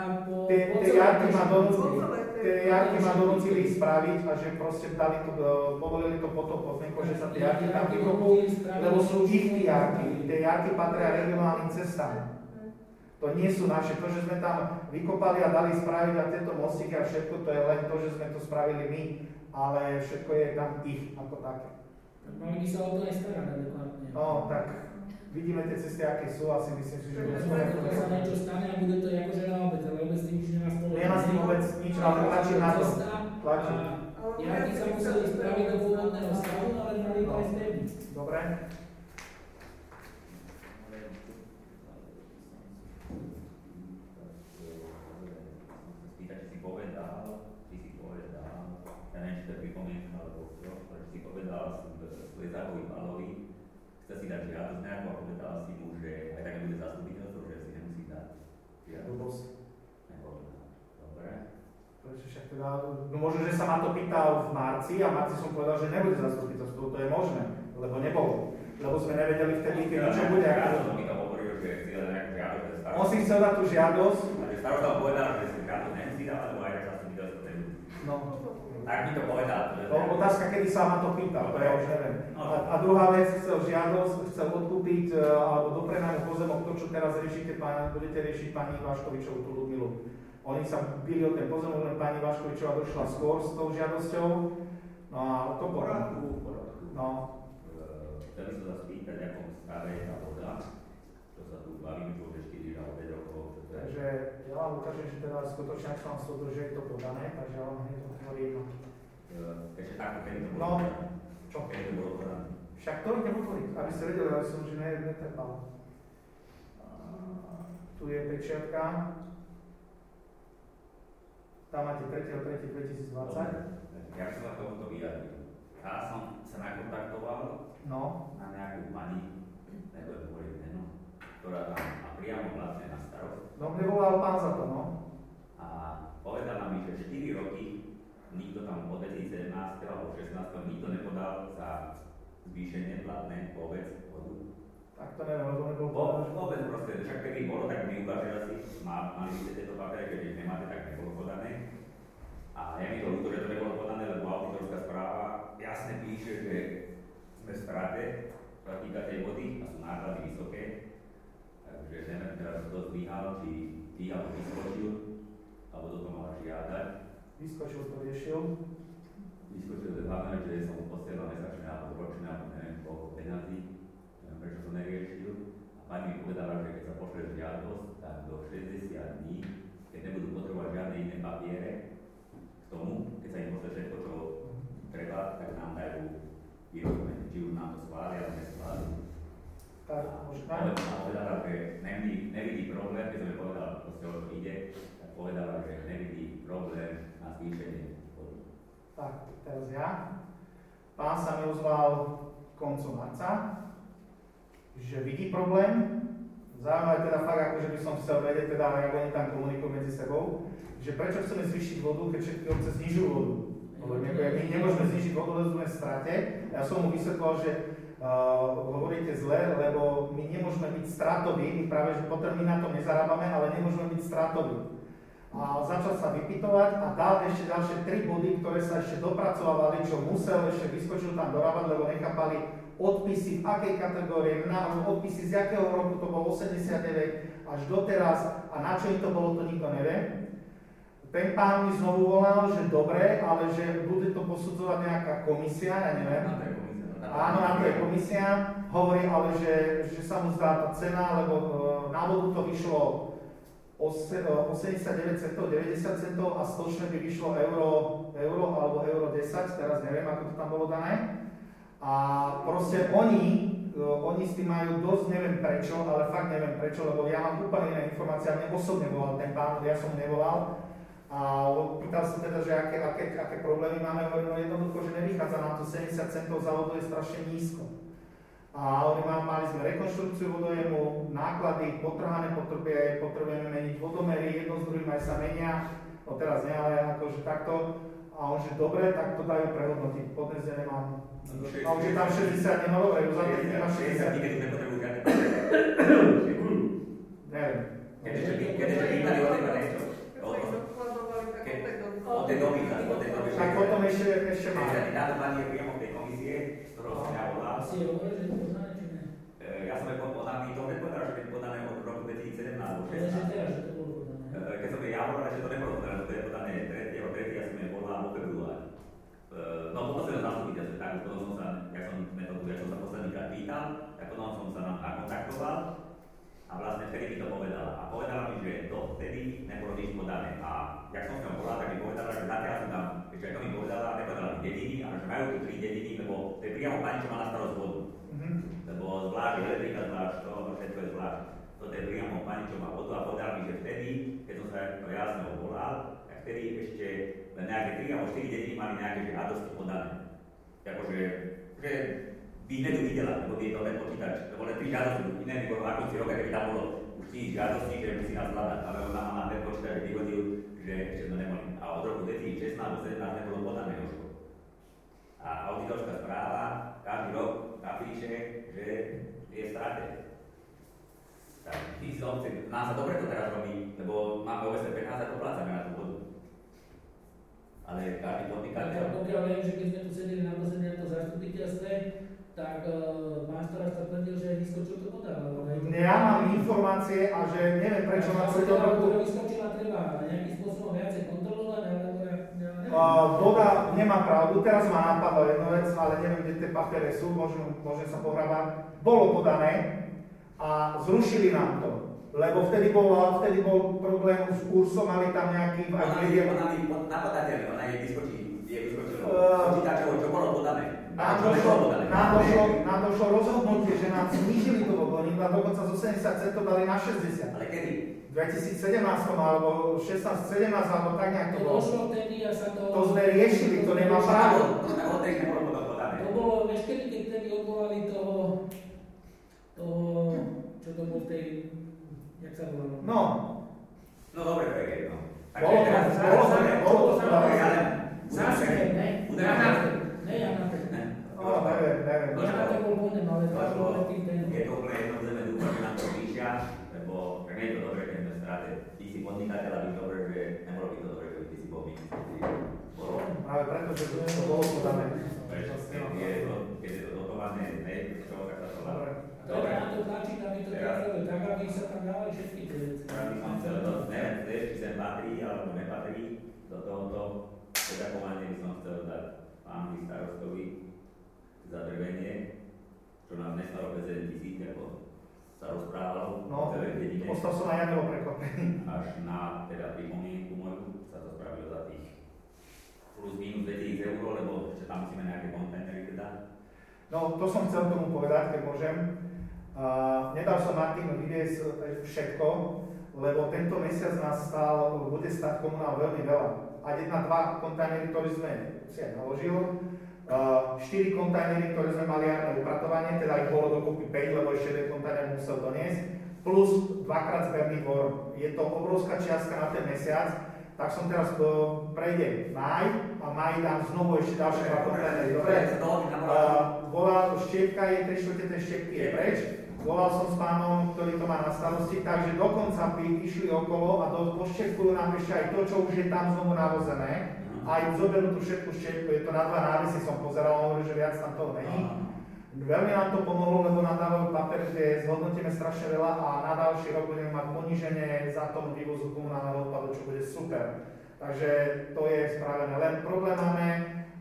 Tie jarky ma donútili spraviť a že proste dali to, povolili to potom podmienko, že sa tie jarky tam vykopujú, lebo sú ich tie jarky. Tie jarky patria regionálnym cestám. To nie sú naše. To, že sme tam vykopali a dali spraviť a tieto mostíky a všetko, to je len to, že sme to spravili my, ale všetko je tam ich ako také. Mali by sa o to aj starať adekvátne. No, tak vidíme tie cesty, aké sú, asi myslím si, že... Keď sa niečo stane a bude to akože na obec, ale obec s tým nič nemá spoločné. Nemá s tým vôbec nič, ale tlačí na to. Tlačí. Jarky sa museli spraviť do pôvodného stavu, ale mali to aj spevniť. Dobre. Chce si dať žiadosť nejakú a povedala si mu, že aj tak nebude zastupiteľstvo, že si nemusí dať žiadosť. Dobre. Prečo však teda, no možno, že sa ma to pýtal v marci a v marci som povedal, že nebude zastupiteľstvo, to je možné, lebo nebolo. Lebo sme nevedeli vtedy, keď čo bude. Ja som mi to hovoril, že chci dať nejakú žiadosť. On si chcel dať tú žiadosť. A že starosta povedal, že si žiadosť nemusí dať, alebo aj tak zastupiteľstvo nemusí. No. Tak mi to povedal. Otázka, kedy sa ma to pýtal, to ja už neviem. A druhá vec, chcel žiadosť, chcel odkúpiť alebo do prenájmu pozemok, to, čo teraz riešite, budete riešiť pani Váškovičovú, tú Ľudmilu. Oni sa bili o ten pozemok, len pani Váškovičová došla skôr s tou žiadosťou. No a to poradku. No. Chcel by som sa spýtať, akom stave je tá voda, čo sa tu bavíme, čo už 4 alebo 5 rokov. Takže ja vám ukážem, že teda skutočne, ak sa vám súdu, že je to podané, takže ja vám hneď otvorím. Ešte takto, kedy to bolo? No, čo? Kedy to bolo podané? Však to idem otvoriť, aby ste vedeli, ale som, že netrpal. Tu je pečiatka. Tam máte 3.3.2020. Ja by som sa tomuto vyjadril. Ja som sa nakontaktoval na nejakú pani, nebudem hovoriť meno, ktorá tam má priamo vlastne na starost. No mne volal pán za to, no. A povedala mi, že 4 roky nikto tam od 2017 alebo 16 nikto nepodal za zvýšenie platné vôbec vodu. Tak to neviem, lebo nebol vôbec proste, však keby bolo, tak mi ukáže asi, mali by ste tieto papiere, keď ich nemáte, tak nebolo podané. A je mi to ľúto, že to nebolo podané, lebo auditorská správa jasne píše, že sme v strate, čo sa týka tej vody a sú náklady vysoké. Takže neviem, teraz to zvíhal, či ty alebo vyskočil, alebo do toho mala žiadať. Vyskočil to riešil. Vyskočil to hlavne, že som mu posielal mesačné alebo ročné, alebo neviem koľko peňazí, neviem prečo to neriešil. A pani mi povedala, že keď sa pošle žiadosť, tak do 60 dní, keď nebudú potrebovať žiadne iné papiere k tomu, keď sa im pošle všetko, čo treba, tak nám dajú vyrozumieť, či už nám to schvália, alebo neschvália. Tak, možná. Povedala, že nevidí problém, keď som jej povedala, proste o to ide, tak povedala, že nevidí problém na zvýšenie vody. Tak, teraz ja. Pán sa mi ozval koncom marca, že vidí problém. Zaujímavé teda fakt, akože by som chcel vedieť, teda ako oni tam komunikujú medzi sebou, že prečo chceme zvýšiť vodu, keď všetky obce znižujú vodu. Lebo my nemôžeme znižiť vodu, lebo sme v strate. Ja som mu vysvetlil, že hovoríte zle, lebo my nemôžeme byť stratoví, my práve, že potom my na tom nezarábame, ale nemôžeme byť stratoví. A začal sa vypytovať a dal ešte ďalšie 3 body, ktoré sa ešte dopracovali, čo musel, ešte vyskočil tam dorábať, lebo nechápali odpisy v akej kategórii, odpisy z jakého roku, to bolo 89 až doteraz a na čo im to bolo, to nikto nevie. Ten pán mi znovu volal, že dobre, ale že bude to posudzovať nejaká komisia, ja neviem. Áno, na to je komisia. Hovorí ale, že sa mu zdá tá cena, lebo na vodu to vyšlo 89 centov, 90 centov a stočné by vyšlo euro alebo euro 10, teraz neviem, ako to tam bolo dané. A proste oni s tým majú dosť, neviem prečo, ale fakt neviem prečo, lebo ja mám úplne iné informácie, a mne osobne volal ten pán, ja som mu nevolal. A pýtal sa teda, že aké problémy máme, hovorím, no jednoducho, že nevychádza nám to 70 centov za vodu, je strašne nízko. A oni mali sme rekonštrukciu vodojemu, náklady potrhané potrebujeme meniť vodomery, jedno s druhým aj sa menia, no teraz nie, ale akože takto. A on že dobre, tak to dajú prehodnotiť, podnes ja nemám. A už je tam 60, nemá dobre, uzavretý nemá 60. Neviem. Keď ešte pýtali o teba niečo, o tej doby. Tak potom ešte má. Táto pani je priamo v tej komisie, z ktorou som ja volal. Si je hovoril, že je to poznané, či ne? Ja som je podaný, to nepovedal, že je podané od roku 2017 alebo 2016. Ale že teraz, že to bolo podané. Keď som ja volal, že to nebolo podané, to je podané 3. ja som je volal vo februári. No potom som zastupiteľ, že tak, potom som sa, ja som sa poslednýkrát pýtal, tak potom som sa nakontaktoval a vlastne vtedy mi to povedala. A povedala mi, že to vtedy nebolo nič podané. A jak som sa volal, tak mi povedala, že zatiaľ som tam, ešte ako mi povedala, nepovedala mi dediny, ale že majú tu 3 dediny, lebo to je priamo pani, čo má na starosť vodu. Lebo zvlášť elektrika, zvlášť to, všetko je zvlášť. Toto je priamo pani, čo má vodu a povedala mi, že vtedy, keď som sa to jasne volal, tak vtedy ešte nejaké 3 alebo 4 dediny mali nejaké žiadosti podané. Akože, že by nedu videla, lebo by to len počítač, lebo len 3 žiadosti, iné by bolo na konci roka, keby tam bolo už 3 žiadosti, že musí nás hľadať, ale ona má na ten počítač vyhodil, že ešte to nemali. A od roku 2016 alebo 2017 nebolo podané Jožko. A auditorská správa každý rok napíše, že je v strate. Tak tí obci, nám sa dobre to teraz robí, lebo máme OSP peniaze a doplácame na tú vodu. Ale každý podnikateľ... Pokiaľ viem, že keď sme tu sedeli na posledne na to zastupiteľstve, tak pán starosta tvrdil, že vyskočil to podával. Ja mám informácie a že neviem prečo na celom roku... Vyskočila treba nejakým spôsobom viacej kontrolovať, alebo voda nemá pravdu, teraz ma napadlo jednu vec, ale neviem, kde tie papiere sú, môžem sa pohrabať. Bolo podané a zrušili nám to. Lebo vtedy bol problém s kursom, mali tam nejaký... Ona je vyskočila. Počítačovo, čo bolo podané. Nám došlo rozhodnutie, že nám znížili to vodoním a dokonca z 80 centov dali na 60. Ale kedy? 2017 alebo 16-17 alebo tak nejak to bolo. Vtedy a sa to... To sme riešili, to nemá právo. To bolo, vieš, keď vtedy odvolali toho, čo to bol tej, jak sa volalo? No. No dobre, to je jedno. Bolo to. Záške, ne? Ne, ja na to. Neviem. Ja na to bol ponem, ale to bolo tým ten. Je to úplne jedno, že dúfam, že nám to píšia, lebo pre mňa je to dobre, keď sme v strate. Ty si podnikateľ, aby dobre, že nebolo by to dobre, že ty si bol minister. Práve preto, že to bolo podané. Prečo? Keď je to dotované, ne, čo, tak sa to dá. Dobre, na to tlačiť, aby to trafilo, tak aby sa tam dávali všetky tie veci. Ja by som chcel, neviem, či sem patrí, alebo nepatrí do tohoto poďakovania by som chcel dať pánovi starostovi za drvenie, čo nám nestalo bez 7 000, ako sa rozprávalo. No, ostal som aj ja nebol prekvapený. Až na teda pripomienku moju sa to spravilo za tých plus minus 2000 eur, lebo ešte tam musíme nejaké kontajnery teda. No, to som chcel tomu povedať, keď môžem. Nedal som Martinu vyviesť všetko, lebo tento mesiac nás bude stať komunál veľmi veľa. A 1-2 kontajnery, ktoré sme si aj naložil, 4 kontajnery, ktoré sme mali aj na upratovanie, teda ich bolo dokopy 5, lebo ešte jeden kontajner musel doniesť, plus 2-krát zberný dvor. Je to obrovská čiastka na ten mesiac, tak som teraz prejde máj a máj dám znovu ešte ďalšie 2 kontajnery. Dobre? Volal, štiepka je, 3/4 tej štiepky je preč. Volal som s pánom, ktorý to má na starosti, takže dokonca by išli okolo a poštepkujú nám ešte aj to, čo už je tam znovu navozené. Aj zoberú tú všetku štiepku, je to na 2 návisy, som pozeral, hovoril, že viac tam toho není. Veľmi nám to pomohlo, lebo nám dávajú papier, kde zhodnotíme strašne veľa a na ďalší rok budeme mať poníženie za tonu vývozu komunálneho odpadu, čo bude super. Takže to je spravené. Len problém máme,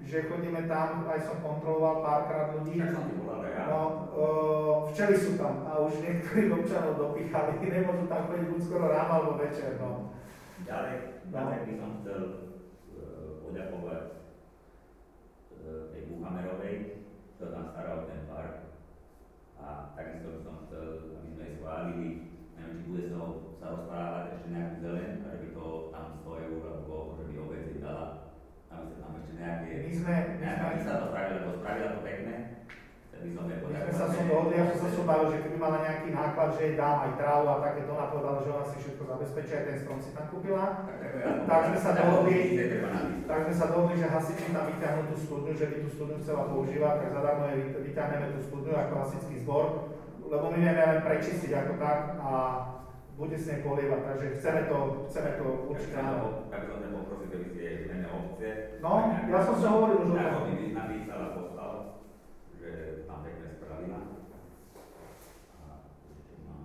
že chodíme tam, aj som kontroloval párkrát ľudí. Však som ti volal, ja. No, včely sú tam a už niektorých občanov dopichali, nemôžu tam chodiť buď skoro ráno alebo večer, no. Ďalej by som chcel poďakovať tej Buchamerovej, čo tam stará o ten park. A takisto by som chcel, aby sme jej schválili, neviem, či bude sa rozprávať ešte nejaký zelen, a že by to tam 100 eur alebo že by obec jej dala, aby sa tam ešte nejaká sa to spravila, lebo spravila to pekné. My sme sa som dohodli, ja som sa bavil, že keby mala nejaký náklad, že jej dám aj trávu a takéto, ona povedala, že ona si všetko zabezpečí, aj ten strom si tam kúpila. Tak sme sa dohodli, že hasiči tam vyťahnú tú studňu, že by tú studňu chcela používať, tak zadarmo jej vyťahneme tú studňu ako hasičský zbor, lebo my vieme len prečistiť ako tak a bude s nej polievať, takže chceme to určite. Tak som poprosiť, keby ste jej mene obce. No, ja som sa hovoril už o tom. Napísala poslal, že tam pekne spravila. A ešte mám...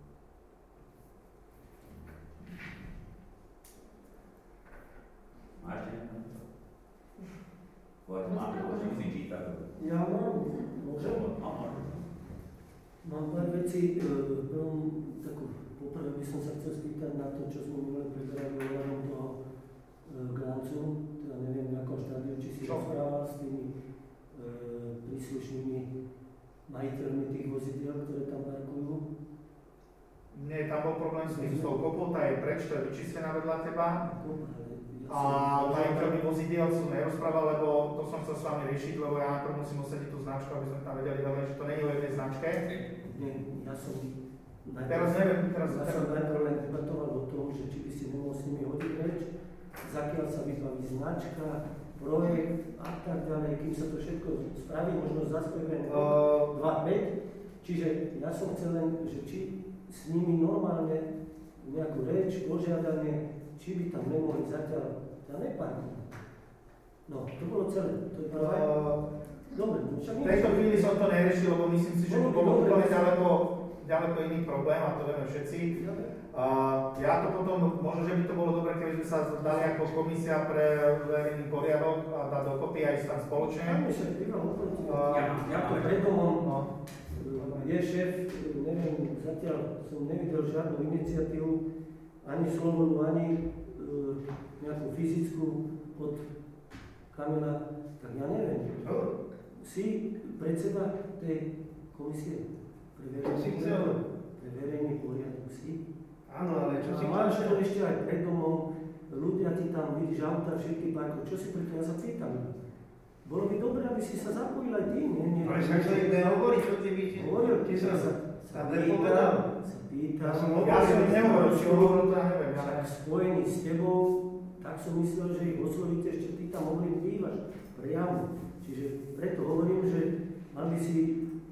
Máš niečo? Mám, že musím čítať. Ja mám, môžem? Mám pár vecí, poprvé by som sa chcel spýtať na to, čo sme minule preberali ohľadom toho Glancu, teda neviem v akom štádiu, či si rozprával s tými príslušnými majiteľmi tých vozidiel, ktoré tam parkujú. Nie, tam bol problém s tým, s tou kopou, tá je preč, to je vyčistená vedľa teba. A majiteľmi vozidiel som nerozprával, lebo to som chcel s vami riešiť, lebo ja najprv musím osadiť tú značku, aby sme tam vedeli veľmi, že to nie je o jednej značke. Nie, ja som najprv len debatoval o tom, že či by si nemohol s nimi hodiť reč, zakiaľ sa vybaví značka, projekt a tak ďalej, kým sa to všetko spraví, možno zaspojíme 2-5. Čiže ja som chcel len, že či s nimi normálne nejakú reč, požiadanie, či by tam nemohli zatiaľ neparkovať. No, to bolo celé, to je prvé. Dobre, však v tejto chvíli som to neriešil, lebo myslím si, že to bolo úplne ďaleko iný problém a to vieme všetci. Ja to potom, možno, že by to bolo dobre, keby sme sa dali ako komisia pre verejný poriadok a dať dokopy aj tam spoločne. Ja to predomom je šéf, neviem, zatiaľ som nevidel žiadnu iniciatívu, ani slobodnú, ani nejakú fyzickú od Kamila, tak ja neviem. Si predseda tej komisie pre verejný poriadok, si? Áno, ale čo si... A máš to ešte aj pred domom, ľudia ti tam vidíš auta, všetky parkov, čo si preto ja sa pýtam? Bolo by dobré, aby si sa zapojil aj ty, nie? Ale však to ide hovoriť, čo ty vidíš? Hovoril, ty sa pýtam. Ja som nehovoril, či hovoril, to ja neviem. Spojení s tebou, tak som myslel, že ich oslovíte, ešte ty tam mohli bývaš priamo. Čiže preto hovorím, že mal by si...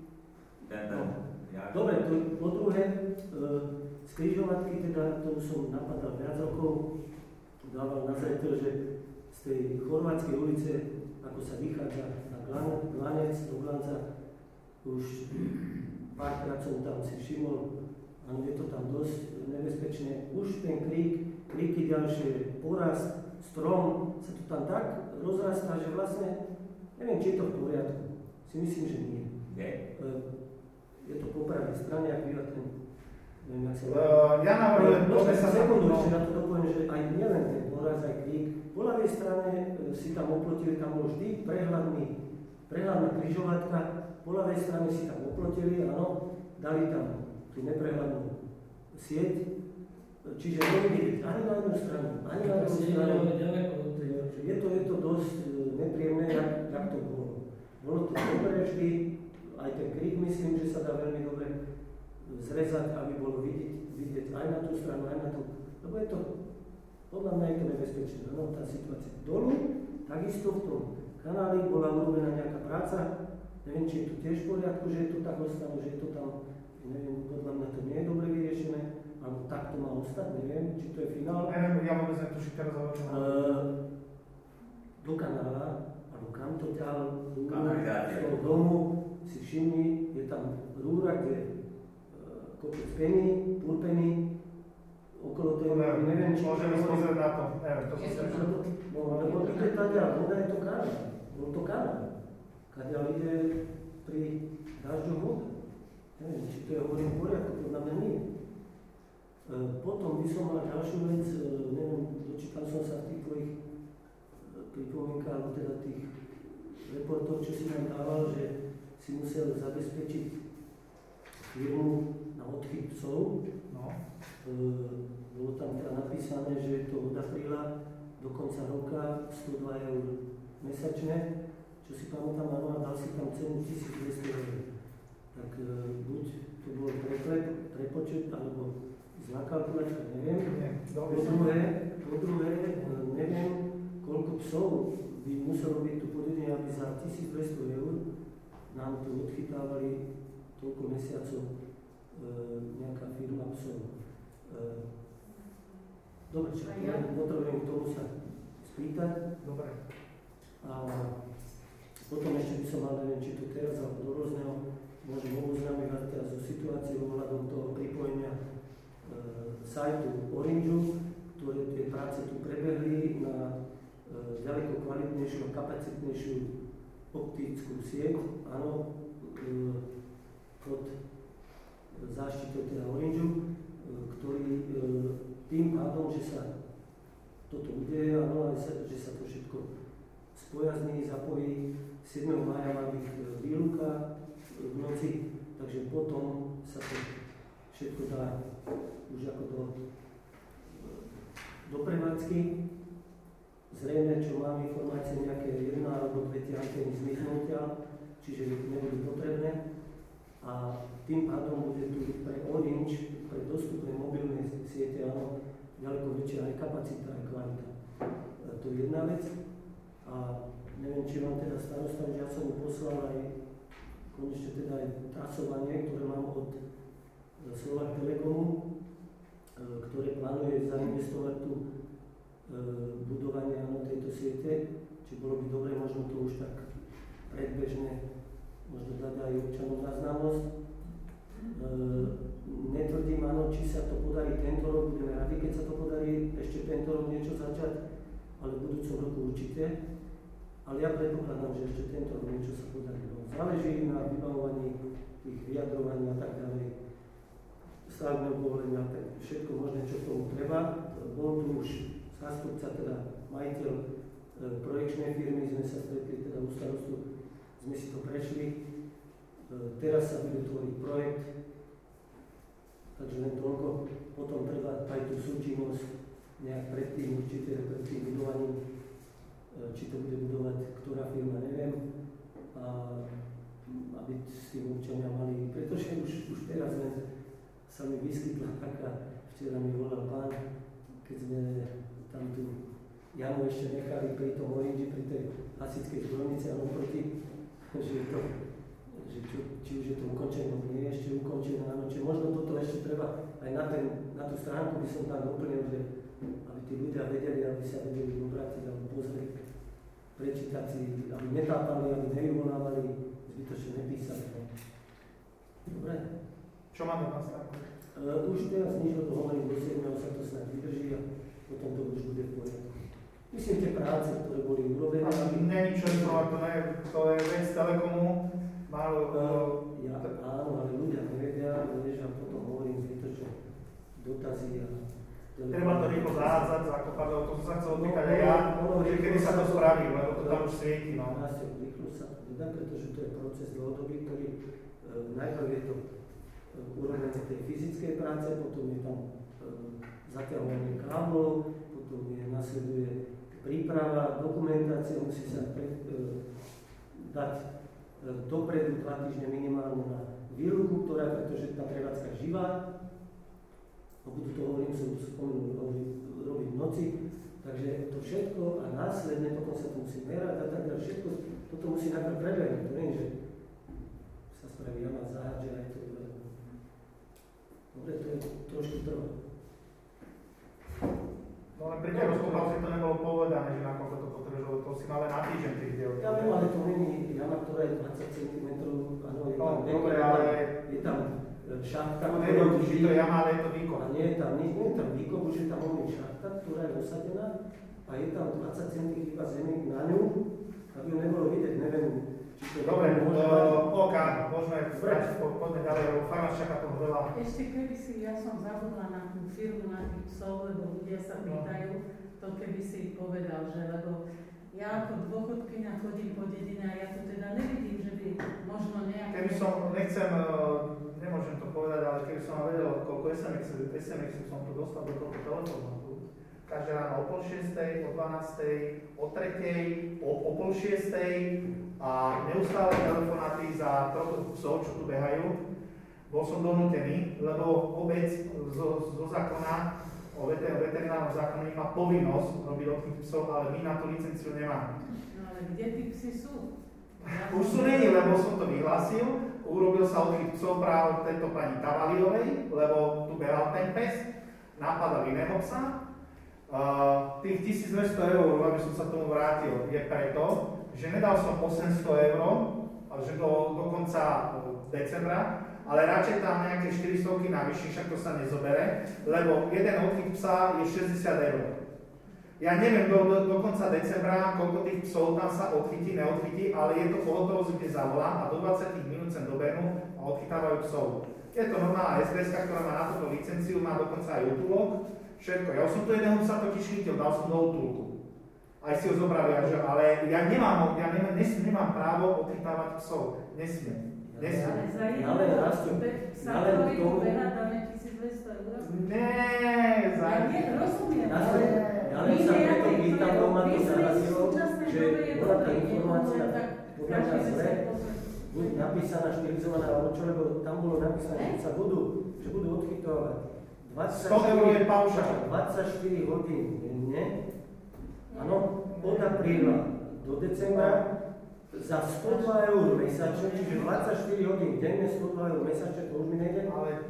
Dobre, po druhé, z križovatky, teda to som napadal viac rokov, dával na zreteľ, že z tej Chorvátskej ulice, ako sa vychádza na Glanec, do Glanca, už párkrát som tam si všimol, áno, je to tam dosť nebezpečné. Už ten kríky ďalšie, porast, strom, sa to tam tak rozrastá, že vlastne, neviem, či je to v poriadku. Si myslím, že nie. Je to po pravej strane, ak býva ten, neviem, ak sa... Ja navrhujem, sekundu, ešte na to dopoviem, že aj nielen ten poraz, aj krík. Po ľavej strane si tam oplotili, tam bol vždy prehľadná križovatka, po ľavej strane si tam oplotili, áno, dali tam tú neprehľadnú sieť, čiže nevidieť ani na jednu stranu, ani na druhú stranu. Je to dosť nepríjemné, jak to bolo. Bolo to dobre vždy, aj ten krík myslím, že sa dá veľmi dobre zrezať, aby bolo vidieť aj na tú stranu, aj na tú, lebo je to, podľa mňa je to nebezpečné, no, tá situácia. Dolu, takisto v tom kanáli bola urobená nejaká práca, neviem, či je to tiež v poriadku, že je to tak ostalo, že je to tam, neviem, podľa mňa to nie je dobre vyriešené, alebo tak to má ostať, neviem, či to je finál. Ja vôbec netuším teraz o čom. Do kanála, alebo kam to ťahal, z toho domu, si všimni, je tam rúra, kde kopec peny, pulpeny, okolo toho, neviem, či... Môžeme pozrieť na to, neviem, to som sa... No, lebo ide tá ďalej, voda je to kanála. bol to kanál, kadiaľ ide pri dažďoch voda. Neviem, či to je hovorím v poriadku, podľa mňa nie. Potom by som mal ďalšiu vec, neviem, dočítal som sa v tých tvojich pripomienkach, alebo teda tých reportov, čo si nám dával, že si musel zabezpečiť firmu na odchyt psov. No. Bolo tam teda napísané, že je to od apríla do konca roka 102 € mesačne, čo si pamätám, áno, a dal si tam cenu 1200 €. Tak buď to bol prepočet, alebo zlá kalkulačka, neviem. Po druhé, neviem, koľko psov by muselo byť tu podvedenie, aby za 1200 € nám tu odchytávali toľko mesiacov nejaká firma psov. Dobre, čo potrebujem k tomu sa spýtať. Dobre. A potom ešte by som mal, neviem, či to teraz alebo do rôzneho môžem oboznámiť vás teraz so situáciou ohľadom toho pripojenia sajtu Orangeu, ktoré tie práce tu prebehli na ďaleko kvalitnejšiu a kapacitnejšiu optickú sieť, áno, pod záštitou teda Orangeu, ktorý tým pádom, že sa toto udeje, áno, že sa to všetko spojazní, zapojí. 7. mája má byť výluka v noci, takže potom sa to všetko dá už ako do prevádzky. Zrejme, čo mám informácie, nejaké 1 alebo 2 tie antény zmiznú odtiaľ, čiže nebudú potrebné. A tým pádom bude tu pre Orange, pre dostupné mobilné siete, áno, ďaleko väčšia aj kapacita, aj kvalita. To je jedna vec. A neviem, či vám teda starosta, že ja som mu poslal aj konečne teda aj trasovanie, ktoré mám od Slovak Telekomu, ktoré plánuje zainvestovať tu budovanie tejto siete, či bolo by dobre možno to už tak predbežne možno dať aj občanom na známosť. Netvrdím, áno, či sa to podarí tento rok, budeme radi, keď sa to podarí ešte tento rok niečo začať, ale v budúcom roku určite. Ale ja predpokladám, že ešte tento rok niečo sa podarí. Záleží na vybavovaní tých vyjadrovaní a tak ďalej, stavebného povolenia, tak všetko možné, čo k tomu treba. Bol tu už zástupca, teda majiteľ projekčnej firmy, sme sa stretli teda u starostu, sme si to prešli. Teraz sa bude tvoriť projekt, takže len toľko. Potom treba aj tú súčinnosť nejak predtým, určite pred tým budovaním, či to bude budovať ktorá firma, neviem. A aby s tým občania mali, pretože už teraz sa mi vyskytla taká, včera mi volal pán, keď sme tam tú jamu ešte nechali pri tom Orange, pri tej hasičskej zbrojnici a oproti, či už je to ukončené, nie je ešte ukončené, áno, či možno toto ešte treba aj na tú stránku by som tam doplnil, že aby tí ľudia vedeli, aby sa vedeli obrátiť alebo pozrieť, prečítať si, aby netápali, aby nevyvolávali, zbytočne nepísali. Dobre? Čo máme na stránku? Už teraz nič o to hovorím, do 7. sa to snad vydrží a potom to už bude v poriadku. Myslím, tie práce, ktoré boli urobené. Není čo informovať, to je vec Telekomu. Áno, ale ľudia nevedia, vieš, a potom hovorím zbytočne dotazy a treba to rýchlo zahádzať, zakopadlo, to som sa chcel odpýtať aj ja, že kedy sa to spraví, lebo to tam už svieti, no. Rýchlo sa to nedá, pretože to je proces dlhodobý, ktorý najprv je to urobené tej fyzickej práce, potom je tam zaťahovanie káblov, potom nasleduje príprava, dokumentácia, musí sa dať dopredu 2 týždne minimálne na výruku, ktorá, pretože tá prevádzka živá, budú to hovorím, som spomenul, robiť v noci, takže to všetko a následne potom sa to musí merať a tak ďalej, všetko toto musí najprv prebehnúť, to nie, že sa spraví jama, zahádže aj to. Dobre, to je trošku trvá. No ale pri tej rozkopávke to nebolo povedané, že nakoľko to potrebuje, to si mal len na týždeň tých diel. Ja viem, ale to není jama, ktorá je 20 cm, áno, je tam dobre, ale je tam šachta, to neviem, či to je jama, ale je to výkop. A nie je tam výkop, už je tam šachta, ktorá je osadená a je tam 20 cm iba zemi na ňu a aby ju nebolo vidieť, neviem, či to Dobre, môže... môžeme brať, poďme ďalej, lebo farmáč čaká toho veľa. Ešte keby si, ja som zabudla na tú firmu, na tých psov, lebo ľudia sa pýtajú, to keby si povedal, že lebo ja ako dôchodkyňa chodím po dedine a ja tu teda nevidím, že by možno nejaké... Keby som, nemôžem to povedať, ale keby som vedel, koľko SMS som tu dostal do tohto telefónu. Každé ráno o 5:30, o 12:00, o 3:00, o 5:30 a neustále telefonáty za trochu psov, čo tu behajú. Bol som donútený, lebo obec zo zákona o veterinárnom zákone má povinnosť robiť odchyt psov, ale my na tú licenciu nemáme. No ale kde tí psi sú? Už sú není, lebo som to vyhlásil. Urobil sa odchyt psov práve od tejto pani Tavaliovej, lebo tu behal ten pes, napadal iného psa. Tých 1200 €, aby som sa tomu vrátil, je preto, že nedal som 800 €, že do konca decembra, ale radšej tam nejaké 400 navyše, však to sa nezobere, lebo jeden odchyt psa je 60 €. Ja neviem do konca decembra, koľko tých psov tam sa odchytí, neodchytí, ale je to pohotovosť, kde zavolám a do 20 minút sem dobehnú a odchytávajú psov. Je to normálna SBS, ktorá má na toto licenciu, má dokonca aj útulok, všetko. Ja som tu jedného psa totiž chytil, dal som do útulku. Aj si ho zobrali, ale ja nemám právo odchytávať psov. Nesmiem. Ale rastú. Ale k tomu... dáme 1200 €? Nie, Ja rozumiem, ale sa preto pýtam, lebo ma to zarazilo, že bola tá informácia podľa mňa zle, buď napísaná, štilizovaná, alebo čo, lebo tam bolo napísané, že budú odchytovať 100 € je paušál. 24 hodín denne, áno, od apríla do decembra, za 102 € mesačne, čiže 24 hodín denne, 102 € mesačne, to už mi nejde.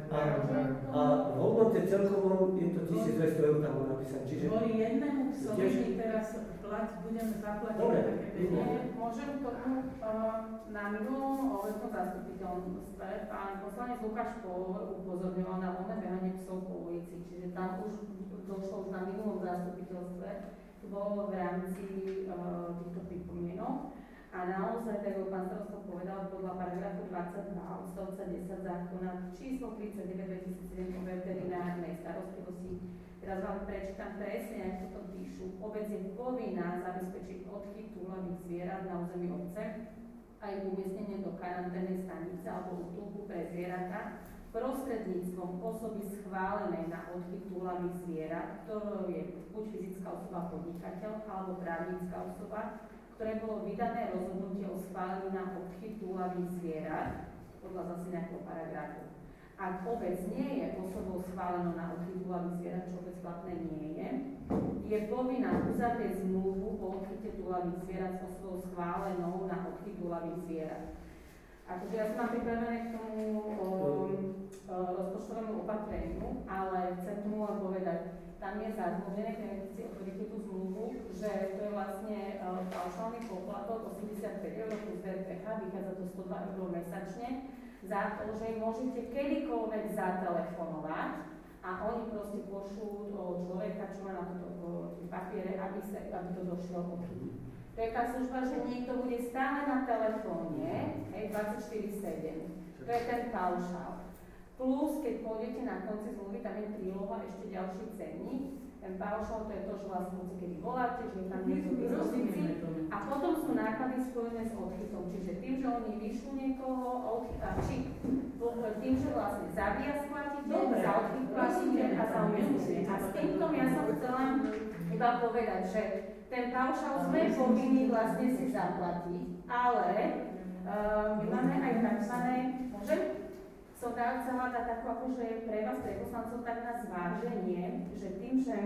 A v hodnote celkovom je to 1200 € tam bolo napísané. Čiže... Kvôli jednému psovi teraz budeme zaplatiť také peniaze. Môžem tomu na minulom obecnom zastupiteľstve pán poslanec Lukáš Pohor upozorňoval na voľné behanie psov po ulici, čiže tam už došlo na minulom zastupiteľstve, to bolo v rámci týchto pripomienok. A naozaj, tak ako pán starosta povedal, podľa paragrafu 22 odstavca 10 zákona číslo 39/2007 o veterinárnej starostlivosti, teraz vám prečítam presne, ako to píšu. Obec je povinná zabezpečiť odchyt túlavých zvierat na území obce a ich umiestnenie do karanténnej stanice alebo útulku pre zvieratá prostredníctvom osoby schválenej na odchyt túlavých zvierat, ktorou je buď fyzická osoba podnikateľ alebo právnická osoba, ktoré bolo vydané rozhodnutie o schválení na odchyt túlavých zvierat, podľa zase nejakého paragrafu. Ak obec nie je osobou schválenou na odchyt túlavých zvierat, čo obec platné nie je povinná uzavrieť zmluvu o odchyte túlavých zvierat s osobou schválenou na odchyt túlavých zvierat. Akože ja som mám pripravené k tomu rozpočtovému opatreniu, ale chcem tomu len povedať, tam je zazmluvené, keď si otvoríte tú zmluvu, že to je vlastne paušálny poplatok 85 € plus DPH, vychádza to 102 € mesačne, za to, že môžete kedykoľvek zatelefonovať a oni proste pošlú človeka, čo má na toto papiere, aby to došlo odchytiť. To je tá služba, že niekto bude stále na telefóne, 24/7. To je ten paušál. Plus, keď pôjdete na konci zmluvy, tam je príloha, ešte ďalší cenník. Ten paušál, to je to, že vlastne kedy voláte, že je tam niekto k dispozícii. A potom sú náklady spojené s odchytom. Čiže tým, že oni vyšľú niekoho tým, že vlastne za výjazd platíte, za odchyt platíte a za umiestnenie. A s týmto ja som chcela iba povedať, že ten paušál sme povinní vlastne si zaplatiť, ale my máme aj takzvané, som chcela dať takú akože pre vás, pre poslancov, tak na zváženie, že tým, že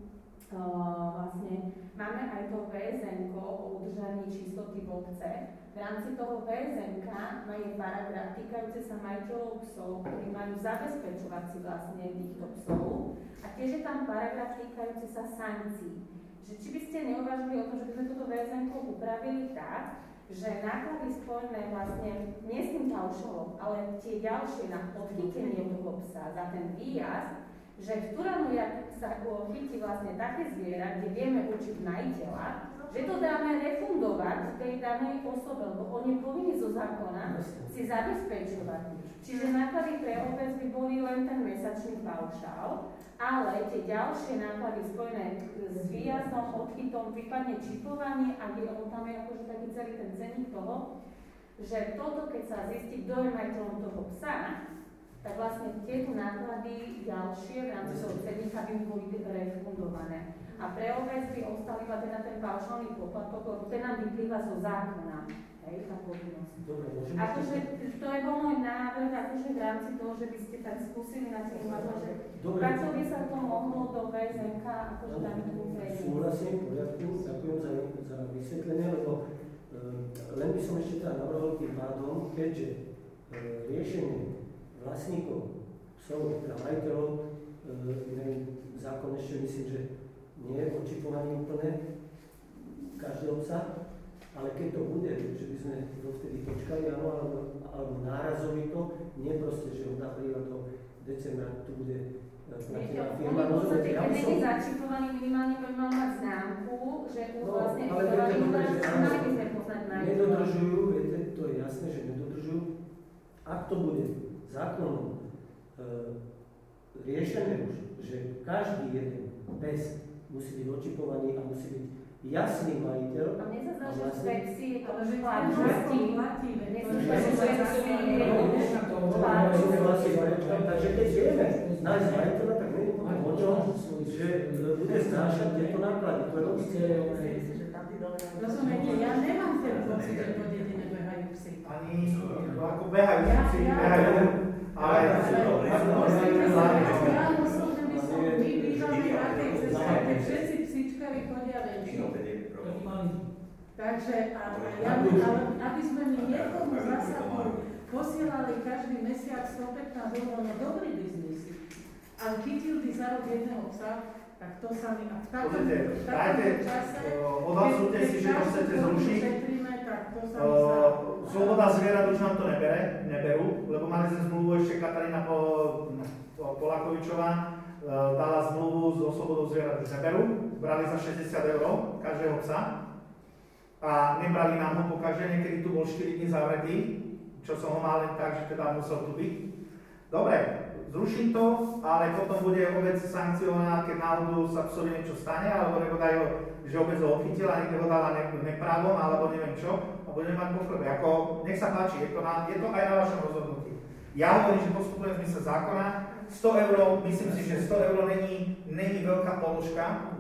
vlastne máme aj to VSN-ko o udržaní čistoty v obce. V rámci toho VSN-ka je paragraf týkajúce sa majiteľov psov, ktorí majú zabezpečovať si vlastne týchto psov. A tiež je tam paragraf týkajúce sa sankcií. Že či by ste neuvažili o tom, že by sme toto VSN-ko upravili tak, že náklady spojené vlastne nie s tým paušalom, ale tie ďalšie na odchytenie toho psa za ten výjazd, že v Turanu sa chytí vlastne také zviera, kde vieme určiť majiteľa, že to dáme refundovať tej danej osobe, lebo on je povinný zo zákona si zabezpečovať. Čiže náklady pre obec by boli len ten mesačný paušál, ale tie ďalšie náklady spojené s výjazdom, odchytom, prípadne čipovanie, a tam je akože taký celý ten cenník toho, že toto, keď sa zistí, kto je majiteľom toho psa, tak vlastne tieto náklady ďalšie v rámci toho cenníka by boli refundované. A pre obec by ostal iba teda ten paušálny poplatok, lebo ten nám vyplýva zo zákona. Hej, tá povinnosť. Akože to je bol môj návrh, akože v rámci toho, že by ste tak skúsili na tým uvažovať, že takto by sa to mohlo do VZMK, akože tam tomu prejsť. Súhlasím, v poriadku, ďakujem za vysvetlenie, lebo len by som ešte teda navrhol tým pádom, keďže riešenie vlastníkov, psov, teda majiteľov, zákon ešte myslím, že nie je očipovaný úplne každého psa, ale keď to bude, že by sme dovtedy počkali, alebo nárazovito, nie proste, že od apríla do decembra tu bude platená firma. V podstate, keď není začipovaný, minimálne by mal mať známku, že vlastne mali by sme poznať majiteľa. Nedodržujú, viete, to je jasné, že nedodržujú. Ak to bude zákonom riešené už, že každý jeden pes musí byť očipovaný a musí byť jasný majiteľ. A mne sa zdá, že v Pepsi je to ale že platnosti. Takže keď vieme nájsť majiteľa, tak nie je potom o čom, že bude znášať tieto náklady. To je logické. Rozumiete, ja nemám ten pocit, že po dedine behajú psy. Ani, ako behajú psy, behajú, ale ja osobne by som, my bývame na tej ceste, keď všetci psíčkari chodia venčí. Takže, aby sme mi niekomu zásahu posielali každý mesiac 115 eur na dobrý biznis a chytil by za rok jedného psa, tak to sa mi a v takom čase, odhlasujte si, že to chcete zrušiť. Sloboda zvierat už nám to neberú, lebo mali sme zmluvu ešte Katarína Polakovičová, dala zmluvu so slobodou zvierat už neberú, brali za 60 eur každého psa a nebrali nám ho pokaždé, niekedy tu bol 4 dní zavretý, čo som ho mal len tak, že teda musel tu byť. Dobre, zruším to, ale potom bude obec sankcionovaná, keď náhodou sa psovi niečo stane, alebo nepodajú, že obec ho odchytila, niekde ho dala neprávom, alebo neviem čo, a budeme mať pochlepe. Ako, nech sa páči, je to aj na vašom rozhodnutí. Ja hovorím, že postupujem v zmysle zákona, 100 eur, myslím si, že 100 eur není veľká položka,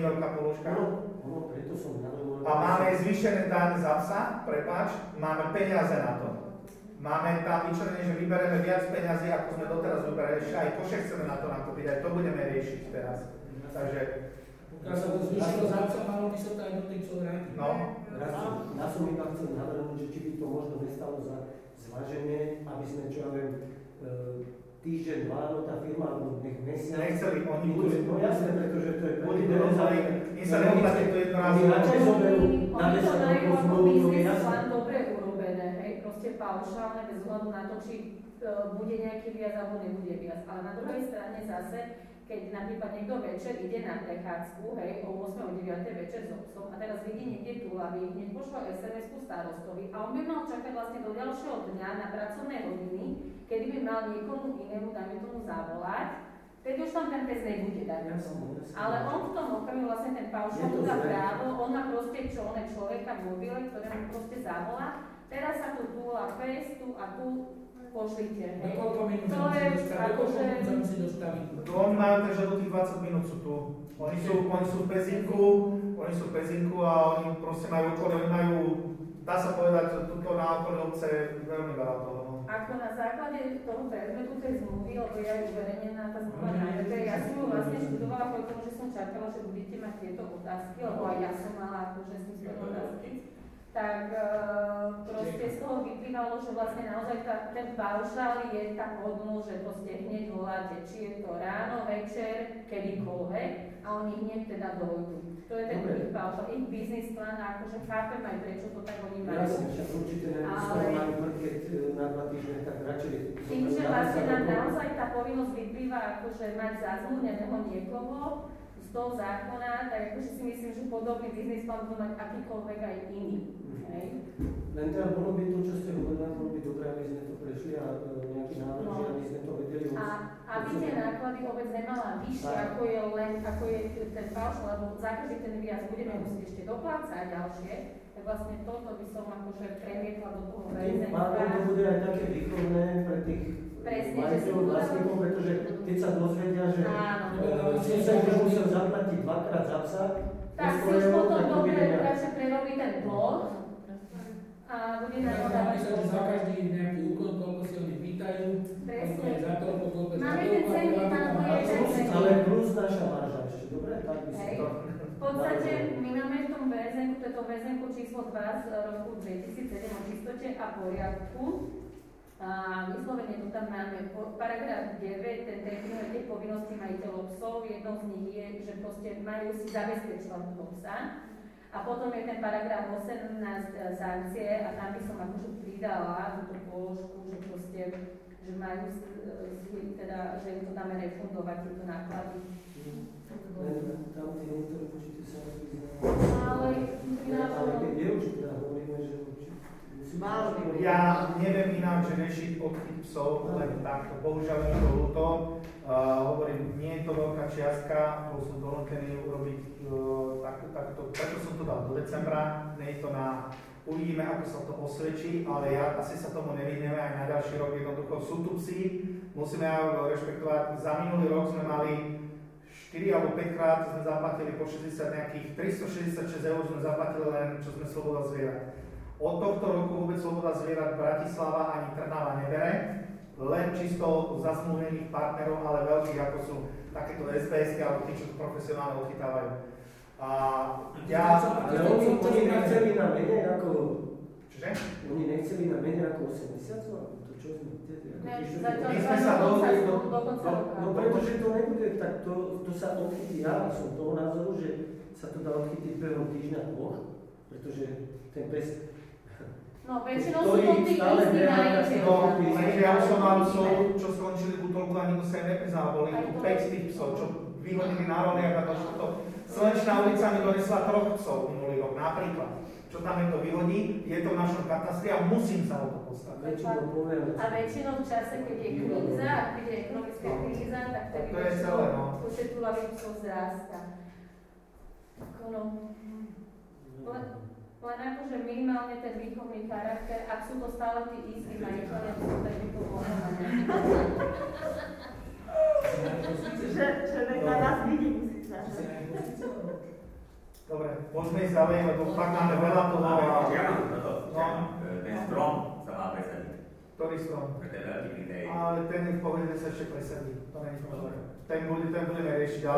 a máme zvýšené dáne za psa, prepáč, máme peniaze na to. Máme tam vyčlenené, že vybereme viac peniazy, ako sme doteraz vyberali, ešte aj koše chceme na to nakúpiť, aj to budeme riešiť teraz. Takže... Pokiaľ sa to zvýšilo za psa, malo by sa to aj do tých psov vrátiť. No. Ja som iba chcel navrhnúť, že či by to možno nestalo za zváženie, aby sme, čo ja viem, týždeň, dva, tá firma, alebo nech mesiac. Nechceli, oni budú. No jasné, pretože to je Oni to rozali, my sa neoplatí to jednorázové. Oni radšej zoberú na 10 rokov zmluvu, to je jasné. Dobre urobené, hej, proste paušálne, bez ohľadu na to, či bude nejaký viac alebo nebude viac. Ale na druhej strane zase, keď napríklad niekto večer ide na prechádzku, hej, o 8. o 9. večer s obsom a teraz vidí niekde tú laví, hneď pošlo SMS-ku starostovi a on by mal čakať vlastne do ďalšieho dňa na pracovné hodiny, kedy by mal niekomu inému, dajme tomu, zavolať, teď už tam ten pes nebude, dajme tomu. Ale on v tom okamihu vlastne ten paušál dá právo, on má proste človeka v mobile, ktorému proste zavolá, teraz sa tu volá pes, tu a tu, pošlite, hej. To je akože... Oni majú takže do tých 20 minút sú tu. Oni sú v pezinku a oni proste majú okolo, dá sa povedať, že tuto na okolí obce veľmi veľa toho. Ako na základe toho predmetu tej zmluvy, lebo ja je uverejnená tá zmluva na webe, ja som ju vlastne študovala kvôli tomu, že som čakala, že budete mať tieto otázky, lebo aj ja som mala akože s tým otázky. Tak proste z toho vyplývalo, že vlastne naozaj ten paušál je tak hodnú, že proste hneď voláte, či je to ráno, večer, kedykoľvek a oni hneď teda dojdu. To je ten ich paušál, ich biznis plán a akože chápem aj prečo to tak oni majú. Jasne, však určite majú parket na 2 týždne, tak radšej... Tým, že vlastne nám naozaj tá povinnosť vyplýva akože mať zazmluvneného niekoho, z toho zákona, tak akože si myslím, že podobný biznis plán bude mať akýkoľvek aj iný. Hej. Len teda bolo by to, čo ste hovorili, bolo by dobré, aby sme to prešli a nejaký návrh, že aby sme to vedeli. Aby tie náklady obec nemala vyššie, ako je ten paušal, lebo za každý ten výjazd budeme musieť ešte doplácať ďalšie, tak vlastne toto by som akože premietla do toho väzenia. To bude aj také výchovné pre tých majiteľov vlastníkov, pretože keď sa dozvedia, že sused musel zaplatiť 2-krát za psa, tak si už potom dobre radšej prerobí ten plot a bude na to dávať. Myslím, že za každý nejaký úkon, koľko si oni pýtajú, koľko je za to, koľko je za to. Máme ten cenný pán, ale plus naša marža ešte, dobre? Tak by si to... V podstate my máme v tom väzenku, to je to väzenku číslo 2 z roku 2007 o čistote a poriadku. A vyslovene tu tam máme paragraf 9, ten definuje tie povinnosti majiteľov psov. Jednou z nich je, že proste majú si zabezpečovať toho psa. A potom je ten paragraf 18 sankcie a tam by som akože pridala túto položku, že proste, že majú teda, že im to dáme refundovať tieto náklady. Tam tie niektoré počíty sa rozvíjajú. Ale je už teda hovoríme, že ja neviem ináč riešiť odchyt psov, len takto. Bohužiaľ mi to ľúto. Hovorím, nie je to veľká čiastka, bol som donútený urobiť takto, preto som to dal do decembra, nie je to na... Uvidíme, ako sa to osvedčí, ale ja asi sa tomu nevyhneme aj na ďalší rok. Jednoducho sú tu psi, musíme rešpektovať. Za minulý rok sme mali 4 alebo 5 krát sme zaplatili po 60 nejakých 366 eur sme zaplatili len, čo sme sloboda zvierat. Od tohto roku vôbec sloboda zvierat Bratislava ani Trnava nebere, len čisto zasmluvnených partnerov, ale veľkých ako sú takéto SBS-ky alebo tí, čo to profesionálne odchytávajú. A ja... Oni nechceli na menej ako... Čože? Oni nechceli na menej ako 8 mesiacov? To čo sme... My sme sa dohodli No pretože to nebude, tak to sa odchytí. Ja som toho názoru, že sa to dá odchytiť behom týždňa 2, pretože ten pes... No, väčšinou sú to tí istí majiteľov. No, ja už som mal psov, čo skončili v útolku a nikto sa im nepriznal. Boli tu 5 z tých psov, čo vyhodili na rolniach a to. Slnečná ulica mi donesla 3 psov minulý rok, napríklad. Čo tam je to vyhodí, je to v našom katastri a musím sa o to postaviť. A väčšinou v čase, keď je kríza, keď je ekonomická kríza, tak vtedy počet túlavých psov zrastá. Len akože minimálne ten výchovný charakter, ak sú to stále tí istí majiteľia, tak by to mohlo mať. Že nechá nás vidieť, musíš Dobre, môžeme ísť ďalej, lebo fakt máme veľa toho. Ten strom sa má presadiť. Ktorý strom? Ale ten v pohode sa ešte presadí, to nie je problém. Ten budeme riešiť, ale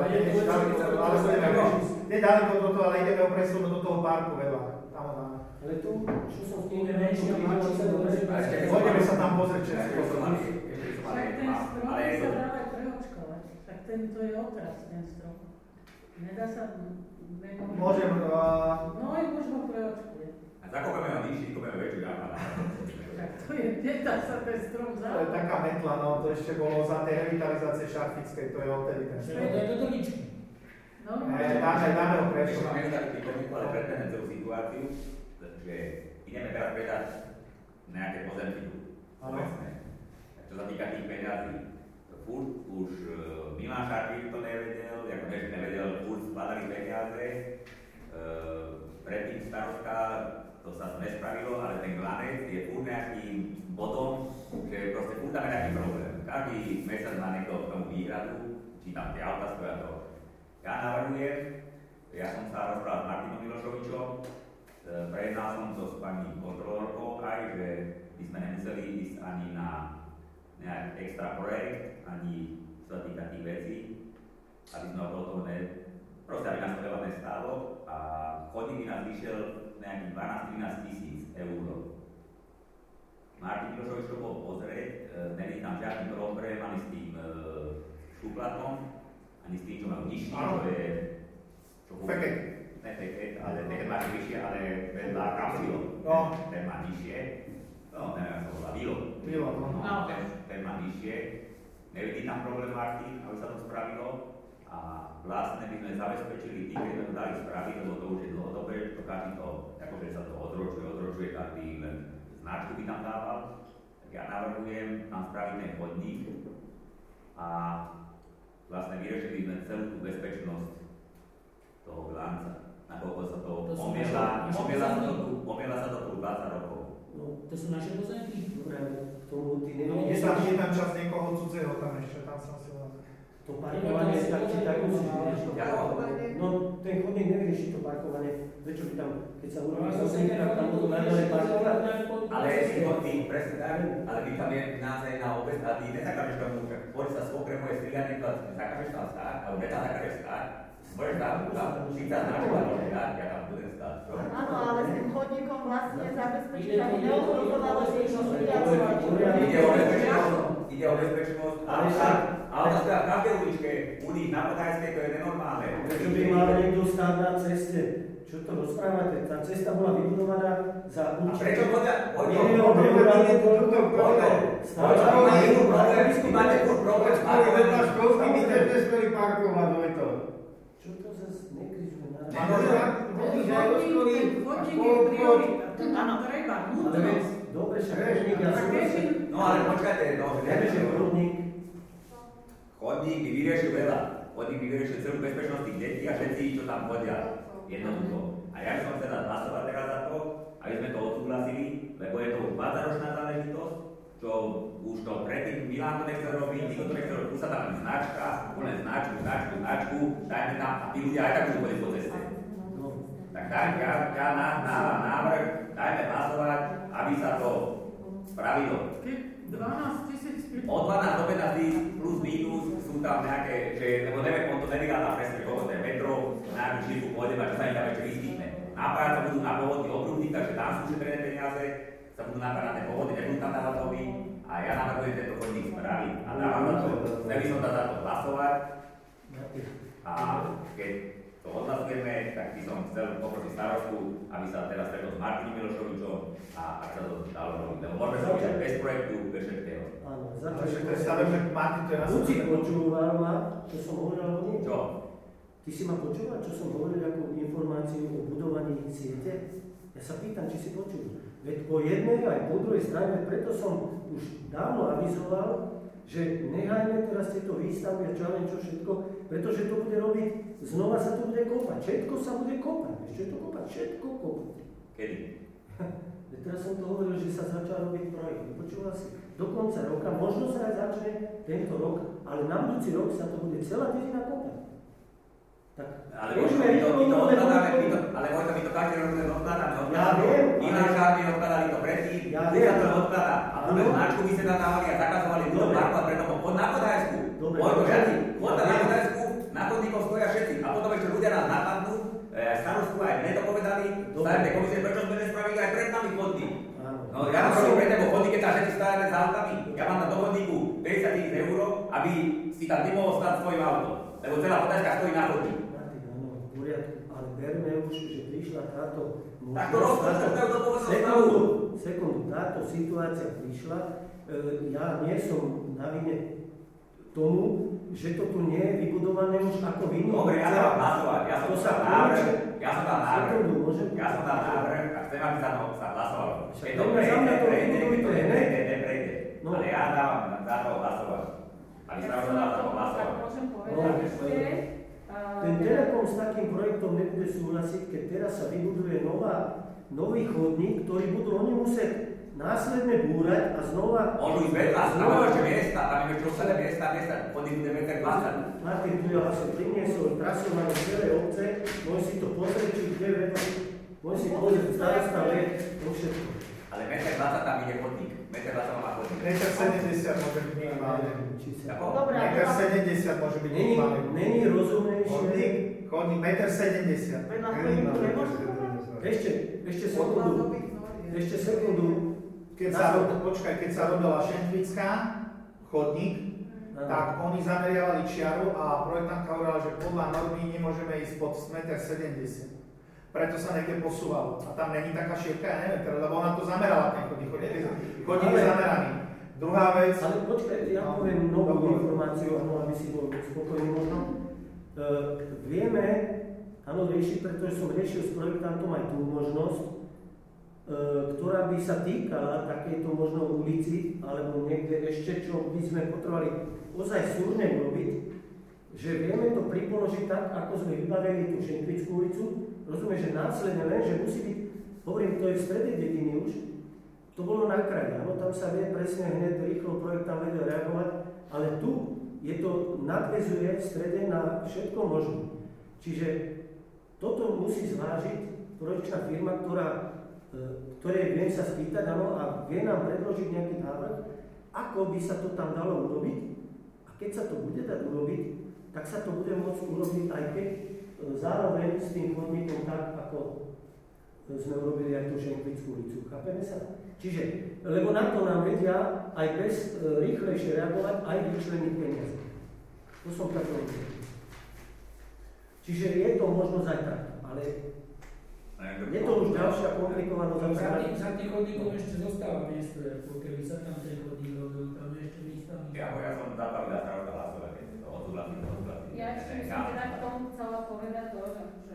nie ďaleko do toho, ale ideme ho presunúť do toho parku veľa. Ale tu, čo som s tým Poďme sa tam pozrieť všetci. Však ten strom sa dá aj preočkovať. Tak to je otras, ten strom. Nedá sa... Môžem... No aj už ho preočkuje. A zakopeme ho nižší, kopeme väčšiu ďalej. Tak to je, nedá sa ten strom To je taká metla, no, to ešte bolo za tej revitalizácie Šarfickej, to je odtedy ten strom. To je do Trničky. Dáme ho prečo. Máme taký techniku, ale predtým celú situáciu, že ideme teraz predať nejaké pozemky tu. Čo sa týka tých peňazí, furt už Milan Šarfík to nevedel, ako nevedel, furt skladali peniaze, predtým starostka, to sa nespravilo, ale ten glanec je furt nejakým bodom, že proste furt dáme nejaký problém. Každý mesiac má niekto k tomu výhradu, či tam tie auta stoja to. Ja navrhujem, ja som sa rozprával s Martinom Milošovičom, prejednal som to s pani kontrolórkou aj, že by sme nemuseli ísť ani na nejaký extra projekt, ani čo sa týka tých vecí, aby sme okolo toho proste aby nás to veľa nestálo a chodník by nás vyšiel nejakých 12-13 tisíc eur. Martin Milošovič to bol pozrieť, není tam žiadny problém ani s tým šuplatom, ani s tým, čo mám nižší, čo je... Feket. Ne feket, ale ten má vyššie, ale ten má kapsilo. Ten má nižšie. No, neviem, to bola Vilo. Ten má nižšie. Nevidí tam problém Martin, aby sa to spravilo. A A vlastne by sme zabezpečili tým, keď sme to dali spraviť, lebo to už je dlhodobé, to každý to, akože sa to odročuje, každý len značku by tam dával. Tak ja navrhujem, tam spravíme chodník a vlastne vyriešili sme celú tú bezpečnosť toho Glanca. Nakoľko sa to omiela sa to tu 20 rokov. No, to sú naše pozemky. Dobre, k tomu ty Je tam čas niekoho cudzého tam ešte, tam som si to parkovanie tak či tak musíš vyriešiť. No, ten chodník nevyrieši to parkovanie. Prečo by tam, keď sa urobí chodník, tak tam budú naďalej parkovať? Ale presne tak, ale by tam je naozaj na obec a ty nezakážeš tomu, že poď sa svokre moje striganie, zakážeš tam stáť, alebo tam zakážeš stáť. Môžeš tam, si sa značovať, ja tam budem stáť. Áno, ale s tým chodníkom vlastne zabezpečíš, aby neohrozovalo Ide o bezpečnosť, ale to v každej uličke, u nich na Podajskej to je nenormálne. Prečo by mal niekto stáť na ceste? Čo to rozprávate? Tá cesta bola vybudovaná za účel. A prečo chodia? Vy máte furt problém s parkovaním. My tiež nespeli parkovať, to. Čo to zase nekrižuje na Chodník je priorita, to nám treba nutnosť. Dobre, však chodník, ja súhlasím. No ale počkajte, chodník by vyriešil veľa. Chodník by vyriešil celú bezpečnosť tých detí a všetci, čo tam chodia. Jednoducho. A ja som chcel hlasovať teraz za to, aby sme to odsúhlasili, lebo je to 20-ročná záležitosť, čo už to predtým Milan to nechcel robiť, nikto to nechcel robiť, tu sa tam značka, len značku, dajme tam a tí ľudia aj tak budú chodiť po ceste. Tak ja návrh, dajme hlasovať, aby sa to spravilo. 12 000 Od 12 do 15 plus minus sú tam nejaké, lebo neviem, on to nevydá presne, koľko to je metrov, nejakú šípu pôjdem a čo sa im tam ešte vystýchne. Napájať sa budú na povodný okruhy, takže tam sú šetrené peniaze, sa budú napájať na povodny, nebudú tam dávať nový a ja navrhujem tento chodník spraviť a dávam na to, chcel by som za to hlasovať a keď to odhlasujeme, tak by som chcel poprosiť starostu, aby sa teraz stretol s Martinom Milošovičom a ak sa to dalo robiť, lebo môžeme sa robiť bez projektu, bez všetkého. Áno, Luci počúval ma, čo som hovoril, alebo nie? Čo? Ty si ma počúval, čo som hovoril, ako informáciu o budovaní siete? Ja sa pýtam, či si počul. Veď po jednej aj po druhej strane, preto som už dávno avizoval, že nehajme teraz tieto výstavy a čo len čo všetko, pretože to bude robiť, znova sa to bude kopať, všetko sa bude kopať, všetko kopať. Kedy? Teraz som to hovoril, že sa začal robiť projekt, počúval si, do konca roka, možno sa aj začne tento rok, ale na budúci rok sa to bude celá dedina kopať. Tak, ale my to odkladáme, my to každý rok odkladáme. Ja viem. Ináč žádne odkladali to predtým, my sa to odkladá. A túto značku by sa tam dávali a zakazovali ľuďom parkovať preto, poď na Podajsku. Poď na Podajsku, na chodníkoch stoja všetci. A potom ešte ľudia nás napadnú, starostku aj mne to povedali, stavebné komisie, prečo sme nespravili aj pred nami chodník. No ja mám robiť pre tebo chodník, keď tam všetci stavíme s autami. Ja mám tam do chodníku 50 000 eur, aby si tam nemohol stať svojim autom. Lebo celá Podajska stojí na chodníku. Ale berme už, že prišla táto sekundu, táto situácia prišla, ja nie som na vine tomu, že to tu nie je vybudované už ako vinu. Dobre, ja dám hlasovať, ja som dal návrh a chcem, aby sa hlasovalo. Keď to neprejde, ale ja dávam za to hlasovať. Aby sa dá za to hlasovať. Môžem povedať ešte. Ten Telekom s takým projektom nebude súhlasiť, keď teraz sa vybuduje nový chodník, ktorý budú oni musieť následne búrať a znova... Môžu ísť vedľa, tam máme ešte miesta, tam máme ešte ostatné miesta, chodník bude meter 20. Martin, tu ja som priniesol trasované celé obce, môj si to pozrieť, či kde vedľa, môj si pozrieť starosta ved, to všetko. Ale meter 20 tam ide chodník, meter 20 má chodník. Meter 70 môže byť minimálne. Meter 70 môže byť minimálne. Není rozumnejšie. Chodník, meter 70. Ešte sekundu. Keď sa robila Šentvická, chodník, tak oni zameriavali čiaru a projektantka hovorila, že podľa normy nemôžeme ísť pod 1,70 m. Preto sa niekde posúvalo. A tam není taká šírka, ja neviem, lebo ona to zamerala ten chodník. Chodník je zameraný. Druhá vec... Ale počkaj, ja poviem novú informáciu, aby si bol spokojný možno. Vieme, áno, riešiť, pretože som riešil s projektantom aj tú možnosť, ktorá by sa týkala takejto možno ulici, alebo niekde ešte, čo by sme potrebovali ozaj súrne urobiť, že vieme to pripoložiť tak, ako sme vybavili tú Šenkvickú ulicu. Rozumiem, že následne len, že musí byť, hovorím, to je v strede dediny už, to bolo na kraji, áno, tam sa vie presne hneď rýchlo projektant vedel reagovať, ale tu je to nadväzuje v strede na všetko možné. Čiže toto musí zvážiť projekčná firma, ktorej viem sa spýtať, áno, a vie nám predložiť nejaký návrh, ako by sa to tam dalo urobiť. A keď sa to bude dať urobiť, tak sa to bude môcť urobiť aj keď zároveň s tým chodníkom tak, ako sme urobili aj tú Šenkvickú ulicu. Chápeme sa? Čiže, lebo na to nám vedia aj bez rýchlejšie reagovať, aj vyčleniť peniaze. To som tak robil. Čiže je to možnosť aj tak, ale je to už ďalšia komplikovanosť. Za tým chodníkom ešte zostáva miesto, keby sa tam ten chodník robil, tam je ešte místa. Ja som zapal na starostka hlasovať, keď to odsúhlasím. Ja ešte by som teda k tomu chcela povedať to,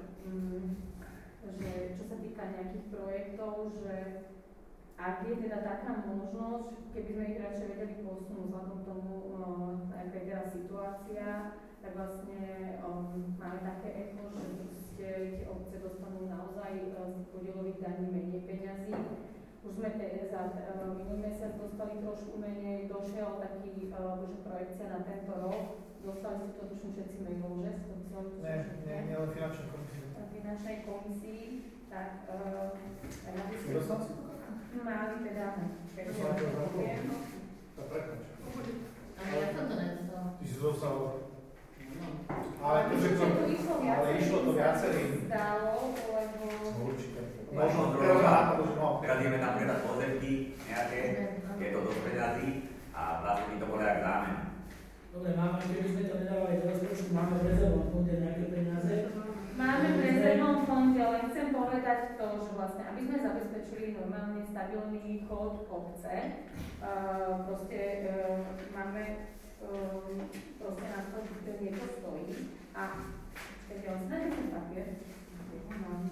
že čo sa týka nejakých projektov, že ak je teda taká možnosť, keby sme ich radšej vedeli posunúť vzhľadom k tomu, aká je teda situácia, tak vlastne máme také echo, že tie obce dostanú naozaj z podielových daní menej peňazí. Už sme za minulý mesiac dostali trošku menej, došiel taký projekcia na tento rok. Dostali ste to tuším všetci mailov, že? Nie, len finančnej komisii. Finančnej komisii, tak aby ste... Dostal si to? Mali teda, To som to zapomínal. To prepáč. ale ja som to nedostala. Ty si dostal. Ale to, že to... Ale išlo to viacerým. Stalo, lebo... Určite. Možno teraz ideme tam predať pozemky nejaké, je to do peňazí a vlastne by to bolo jak zámen. Dobre, máme, keby sme to nedávali do rozpočtu, máme v rezervnom fonde nejaké peniaze. Máme v rezervnom fonde, ale chcem povedať to, že vlastne, aby sme zabezpečili normálne stabilný chod obce, proste máme proste na to, že niečo stojí a keď ja osnáďam ten papier, mám.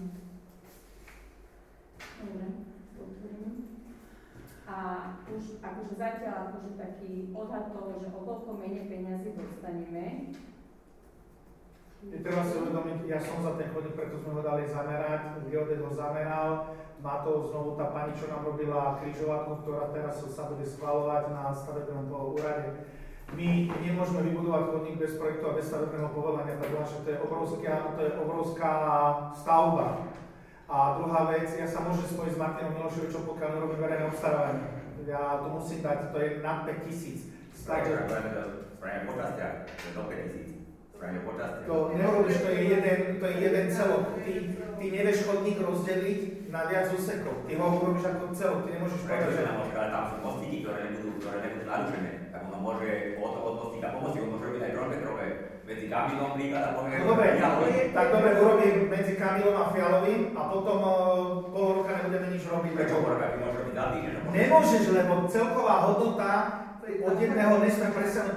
Dobre, otvorím. A už akože zatiaľ akože taký odhad toho, že o koľko menej peniazy dostaneme. Treba si uvedomiť, ja som za ten chodník, preto sme ho dali zamerať, geodet ho zameral, má to znovu tá pani, čo nám robila križovatku, ktorá teraz sa bude schvaľovať na stavebnom úrade. My nemôžeme vybudovať chodník bez projektu a bez stavebného povolenia, takže to je obrovská stavba. A druhá vec, ja sa môžem spojiť s Martinom Miloševičom, pokiaľ nerobím verejné obstarávanie. Ja to musím dať, to je nad 5000. Spravíme po častiach, to je do 5000. Spravíme po častiach. To neurobiš, to je jeden celok. Ty nevieš chodník rozdeliť na viac úsekov. Ty ho urobíš ako celok, ty nemôžeš povedať, že... Ale tam sú mostíky, ktoré nebudú narušené. Tak ono môže od mostíka po mostíku, môže robiť aj trojmetrové. Medzi Kamilom príklad a poviem... No dobre, tak dobre urobím medzi Kamilom a Fialovým a potom pol roka nebudeme nič robiť. Prečo pol roka? Ty môžeš robiť za týždeň? Nemôžeš, lebo celková hodnota od jedného nesme presiahnuť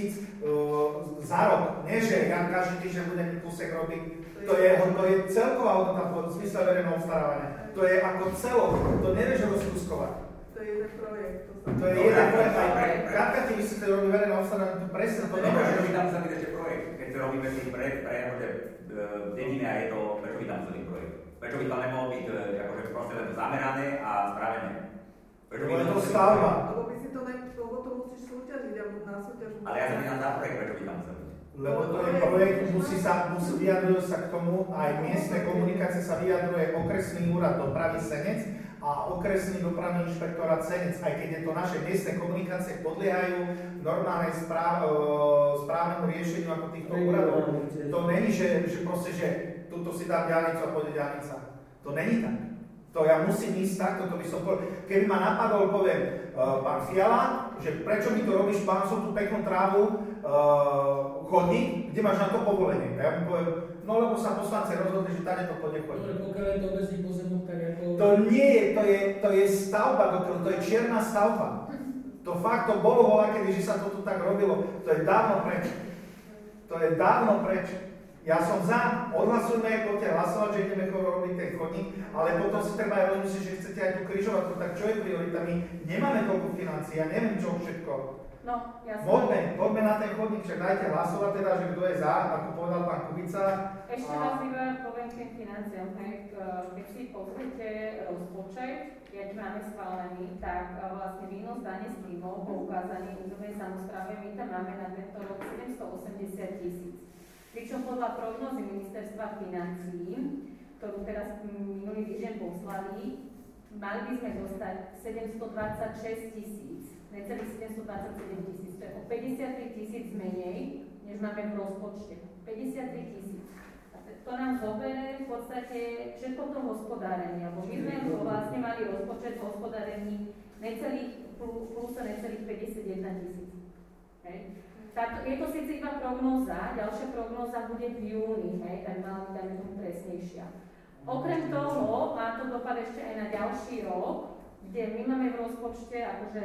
5000 za rok. Nie, že ja každý týždeň budem kúsek robiť. To je celková hodnota v zmysle verejného obstarávania. To je ako celok, to nevieš rozkúskovať. To je jeden projekt. To je jeden projekt. Krátka ti vysvetlí robí verejné obstarávanie, to presne to Prečo nemôžeš. by tam musel byť ešte projekt? Keď sa robíme si projekt pre v dedine a je to, prečo by tam musel byť projekt? Prečo by tam nemohol byť akože proste len zamerané a spravené? Prečo by Je to to stavba. Lebo by si to lebo to musíš súťažiť, alebo na súťaž. Ale ja sa pýtam za projekt, prečo by tam musel byť? Lebo to je projekt, vyjadrujú sa k tomu, aj miestne komunikácie sa vyjadruje okresný úrad dopravy Senec a okresný dopravný inšpektorát Senec, aj keď je to naše miestne komunikácie podliehajú normálnej správnemu riešeniu ako týchto úradov. To není, že proste, že tuto si dám diaľnicu a pôjde diaľnica. To není tak. To ja musím ísť takto, to by som povedal. Keby ma napadol, poviem, pán Fiala, že prečo mi to robíš, pán, som tú peknú trávu, chodník, kde máš na to povolenie. Ja mu poviem, no lebo sa poslanci rozhodli, že tady to pôjde chodník. Dobre, pokiaľ je to obecný pozemok, tak ako... To nie je, to je stavba, to je čierna stavba. To fakt, to bolo voľakedy, že sa to tu tak robilo. To je dávno preč. To je dávno preč. Ja som za, odhlasujme, poďte hlasovať, že ideme robiť ten chodník, ale potom si treba aj rozmyslieť, že chcete aj tú križovatku, tak čo je priorita? My nemáme toľko financií, ja neviem čo všetko. No, ja Poďme na ten chodník, však dajte hlasovať teda, že kto je za, ako povedal pán Kubica. Ešte raz iba poviem k tým financiám, keď si pozrite rozpočet, keď máme schválený, tak vlastne výnos dane z príjmov po ukázaní územnej samospráve my tam máme na tento rok 780 000. Pričom podľa prognózy ministerstva financií, ktorú teraz minulý týždeň poslali, mali by sme dostať 726 000, necelých 727 000, to je o 53 000 menej, než máme v rozpočte. 53 000. A to nám zoberie v podstate všetko to hospodárenie, lebo my sme vlastne mali rozpočet v hospodárení necelých, plus necelých 51 000. Okay? Je to síce iba prognóza, ďalšia prognóza bude v júni, tak mala byť tomu presnejšia. Okrem toho má to dopad ešte aj na ďalší rok, kde my máme v rozpočte akože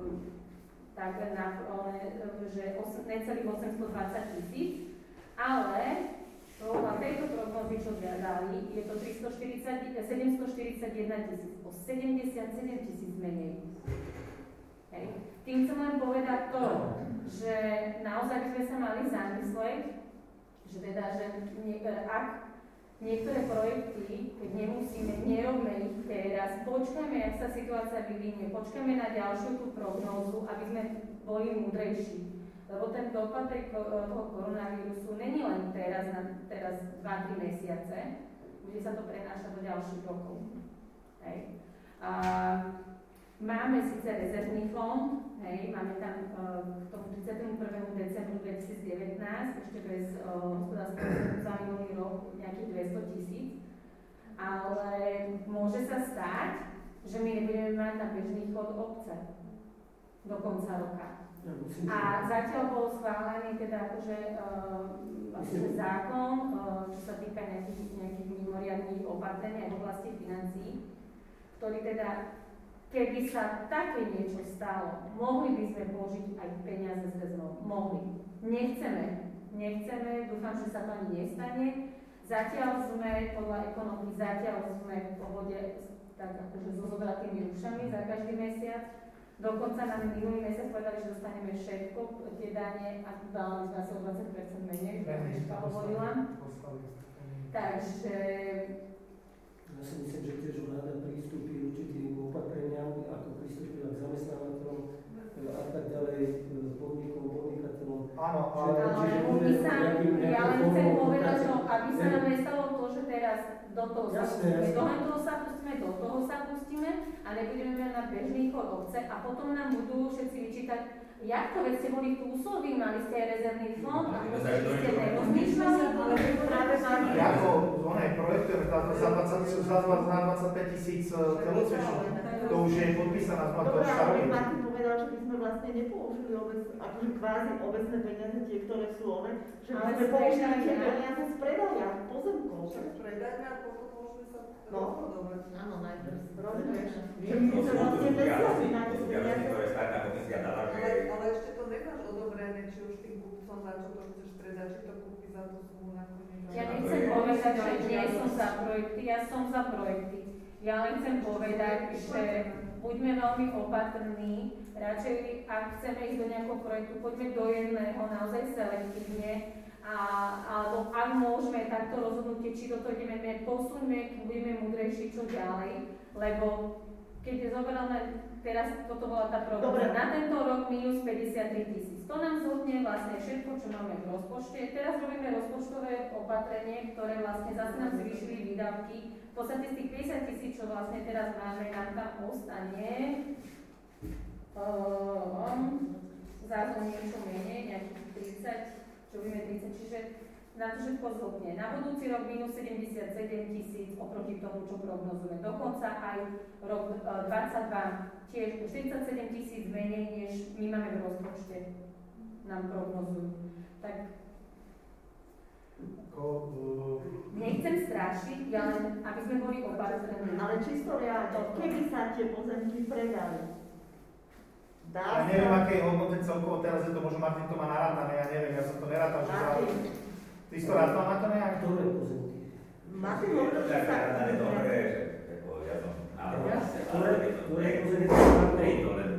že necelých 820 000, ale podľa tejto prognózy, čo dali, je to 741 000, o 77 000 menej. Tým chcem len povedať to, že naozaj by sme sa mali zamyslieť, že teda, že ak niektoré projekty, keď nemusíme, nerobme ich teraz, počkajme, jak sa situácia vyvinie, počkajme na ďalšiu tú prognózu, aby sme boli múdrejší. Lebo ten dopad toho koronavírusu není len teraz 2-3 mesiace, bude sa to prenášať do ďalších rokov. Máme síce rezervný fond, máme tam k tomu 31. decembru 2019, ešte bez hospodárskeho za minulý rok nejakých 200 000, ale môže sa stať, že my nebudeme mať na bežný chod obce do konca roka. A zatiaľ bol schválený teda akože zákon, čo sa týka nejakých mimoriadnych opatrení v oblasti financií, ktorý teda keby sa také niečo stalo, mohli by sme použiť aj peniaze z rezervou. Mohli. Nechceme, dúfam, že sa to ani nestane. Zatiaľ sme, podľa ekonomiky, v pohode tak akože so zobratými ušami za každý mesiac. Dokonca nám minulý mesiac povedali, že dostaneme všetko, tie dane, a dali sme asi o 20% menej, ako hovorila. Takže ja si myslím, že tiež vláda pristúpi určitým opatreniam, ako pristúpila k zamestnávateľom a tak ďalej, podnikateľom. Áno, ja len chcem povedať, že aby sa nám nestalo to, že teraz do toho sa pustíme a nebudeme mať na bežný chod obce a potom nám budú všetci vyčítať, jak to, veď ste boli v Túsovi, mali ste aj rezervný fond a ste nerozmýšľali, ale práve mali... Ako projektujeme za 25 000 telocvičov, to už je podpísaná z Dobre, ale Martin povedal, že by sme vlastne nepoužili akože kvázi obecné peniaze, tie, ktoré sú že by sme použili tie peniaze z predaja pozemkov. Z predaja a potom môžeme sa rozhodovať. Áno, najprv. Rozumieš? Že by sme vlastne mesiaci na tie peniaze. Ale ešte to nemáš odobrené, či už tým kupcom, za čo to chceš predať, či to kúpi za tú sumu nakoniec. Ja nechcem povedať, že nie som za projekty, ja som za projekty. Ja len chcem povedať, že buďme veľmi opatrní, radšej ak chceme ísť do nejakého projektu, poďme do jedného naozaj selektívne, alebo ak môžeme takto rozhodnutie, či do toho ideme, posuňme, budeme múdrejší čo ďalej, lebo keď zoberieme, teraz toto bola tá prognoza, na tento rok minus 53 000. To nám zhodne vlastne všetko, čo máme v rozpočte. Teraz robíme rozpočtové opatrenie, ktoré vlastne zase nám zvýšili výdavky. V podstate z tých 50 000, čo vlastne teraz máme, nám tam ostane zase niečo menej, nejakých 30, čo budeme 30, čiže na to všetko zhodne. Na budúci rok minus 77 000 oproti tomu, čo prognozujeme. Dokonca aj rok 22 tiež 47 000 menej, než my máme v rozpočte. Nám prognozujú. Tak nechcem strašiť, ja len, aby sme boli opatrní. Ale čisto reálne, keby sa tie pozemky predali, ja neviem, aké je hodnote celkovo, teraz je to možno Martin to má narátané, ja neviem, ja som to nerátal, že Ty si to rátal na to nejak? Ktoré pozemky? Máte možnosť, že sa... Ja som navrhol, Ktoré pozemky? nie je to len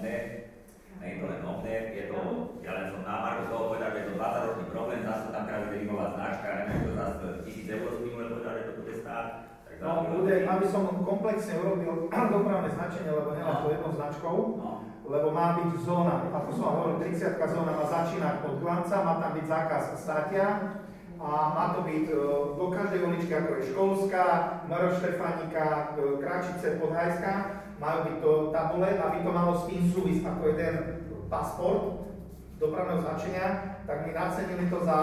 omné, je to, ja len som na margo toho povedal, že je to 20-ročný problém, zase tam teraz bude vymovať značka, neviem, to zase 1000 eur z minulé povedal, že to bude stáť. No, bude, aby som komplexne urobil dopravné značenie, lebo nemá to jednou značkou, lebo má byť zóna, ako som hovoril, 30 zóna má začínať od Glanca, má tam byť zákaz státia a má to byť do každej uličky, ako je Školská, Maro Štefánika, Kračice, Podhajská, majú byť to tabule, aby to malo s tým súvisť ako jeden pasport dopravného značenia, tak mi nacenili to za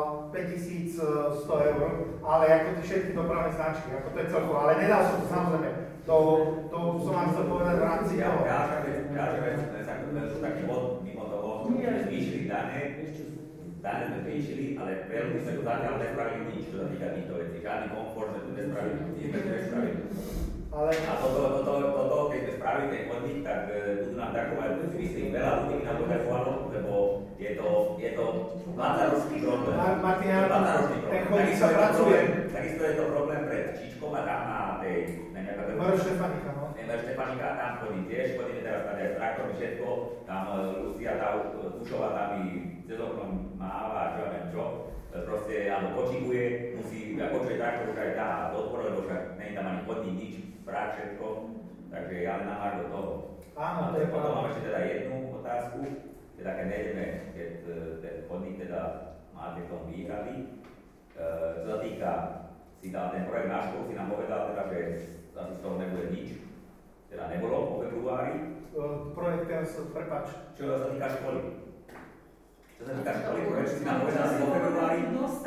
5100 eur, ale ako to všetky dopravné značky, ako to je celkovo, ale nedá sa to samozrejme, to som vám chcel povedať v rámci toho. Ďalšia vec, sú taký bod mimo toho, že zvýšili dane sme zvýšili, ale veľmi sme tu zatiaľ nespravili nič, čo sa týka týchto vecí, žiadny komfort sme tu nespravili, nič sme tu nespravili. A toto, keď sme spravili ten chodník, tak budú nám takovať, myslím, veľa ľudí nám poďakovalo, lebo je to 20-ročný problém. Martin, ten chodník sa pracuje. Takisto je to problém pred Čičkom a tam na tej, Maro Štefanika, no. Štefanika, tam chodím tiež, chodíme teraz tady aj s traktormi, všetko, tam Lucia Tušová tam i cez oknom máva, čo ja neviem čo, proste, alebo počíkuje, musí, ako čo je traktor, už aj tá podporu, lebo však nie je tam ani chodník, nič, prák, všetko, takže ja len namár do toho. Áno, to je potom mám ešte teda jednu otázku, teda keď nejdeme, keď ten chodník teda máte k tomu výhrady, čo sa týka, si dal ten projekt na školu, si nám povedal teda, že asi z toho nebude nič, teda nebolo po februári. Projekt teraz, prepáč. Čo sa týka školy? Čo sa týka školy, projekt si nám povedal asi po februári.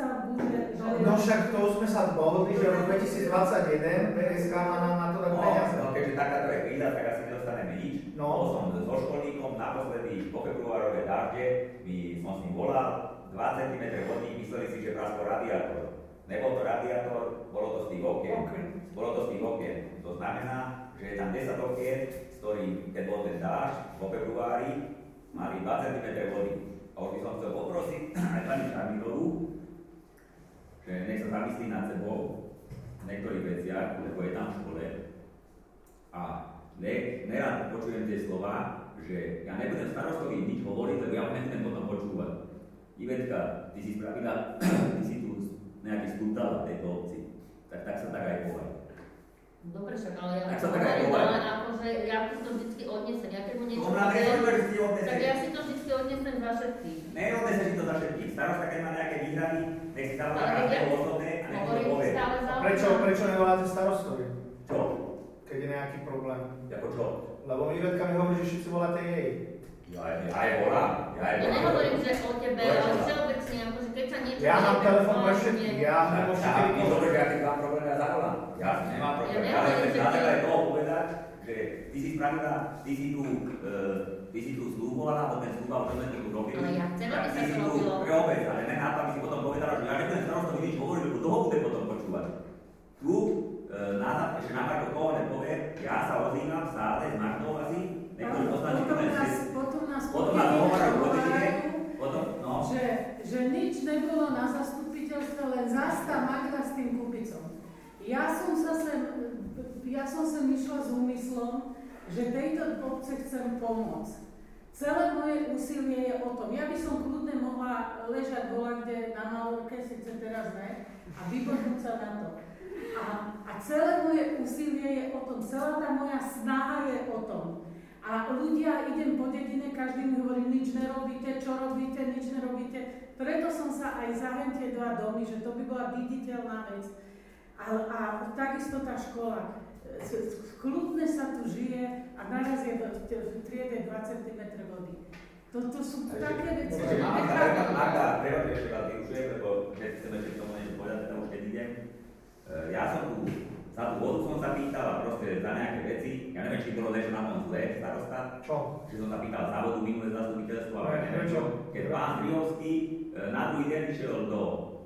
No však to sme sa dohodli, že v 2021 PSK má nám na to dať peniaze. No keďže takáto je kríza, tak asi nedostaneme nič. No. Bol som so školníkom naposledy po februárove dážde, som s ním volal, 2 cm vody, mysleli si, že praskol radiátor. Nebol to radiátor, bolo to z tých okien. Bolo to z tých okien. To znamená, že je tam 10 okien, z ktorých, keď bol ten dážď vo februári, mali 2 cm vody. A už by som chcel poprosiť aj pani Šarmilovú, že nech sa zamyslí nad sebou v niektorých veciach, lebo je tam v škole. A nerad počujem tie slova, že ja nebudem starostovi nič hovoriť, lebo ja ho nebudem potom počúvať. Ivetka, ty si spravila, ty si tu nejaký skútal v tejto obci, tak sa tak aj povedal. Dobre, však, ale ja to hovorím, ale akože ja si to vždycky odnesem, ja keď mu niečo tak ja si to vždycky odnesem za všetkých. Neodnesem si to za všetkých, starosta, keď má nejaké výhrady, nech si tam každého osobné a nech si to povie. Prečo nevoláte starostovi? Čo? Keď je nejaký problém. Jako čo? Lebo Ivetka mi hovorí, že všetci voláte jej. Ja aj volám. Ja nehovorím, že o tebe, ale všeobecne, akože keď sa niečo... Ja mám telefón pre všetkých, ja nemôžem všetkých povedať. Dobre, že ja keď mám problém, ja zavolám. Ja nemám problém, ale chcem aj toho povedať, že ty si spravila, ty si tu slúbovala, alebo ten slúba, o tom sme tu robili. Ale ja chcem, aby sa to robilo. Pre obec, ale nemá to, aby si potom povedala, že ja nebudem starostovi nič hovoriť, lebo toho bude potom počúvať. Tu, ešte na Marko koho nepovie, ja sa ozývam stále z Markov asi, niektorí poslanci potom nás hovorajú o dedine, no. Že nič nebolo na zastupiteľstve, len zasta Magda s tým Kubicom. Ja som sem išla s úmyslom, že tejto obce chcem pomôcť. Celé moje úsilie je o tom. Ja by som kľudne mohla ležať kde na Malorke, síce teraz ne, a vybodnúť sa na to. A celé moje úsilie je o tom, celá tá moja snaha je o tom. A ľudia, idem po dedine, každý mi hovorí, nič nerobíte, čo robíte, nič nerobíte. Preto som sa aj za tie 2 domy, že to by bola viditeľná vec. A takisto tá škola. Kľudne sa tu žije a naraz je v triede 2 cm vody. To sú také veci, že nechápam. Marta, treba ešte veľa využijem, lebo keď chceme ešte k tomu niečo povedať, teda už keď idem. Ja som tu, za tú vodu som sa pýtal a proste za nejaké veci, ja neviem, či bolo niečo na tom zlé, starosta. Čo? Či som sa pýtal za vodu, minulé zastupiteľstvo, ale neviem čo. Keď pán Driovský na druhý deň išiel do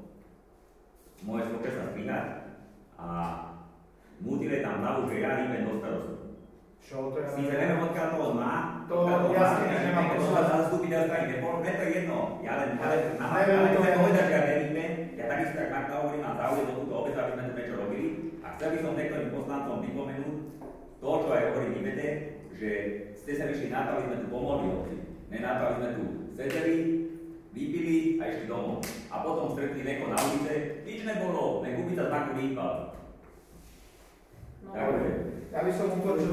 moje svokre sa spýtať a mutile tam hlavu, že ja rýmem do starostu. Čo to je? Síce neviem, odkiaľ to on má, to jasne, že nemá poslať za zastupiteľstva, mne to je jedno. Ja len chcem povedať, že ja nerýmem, som pripomenúť to, čo aj hovorí Ivete, že ste sa vyšli na to, aby sme tu pomohli obci. Ne na to, aby sme tu sedeli, vypili a išli domov. A potom stretli neko na ulice, nič nebolo, len Kubica znaku rýpal. No. Ja by som ukončil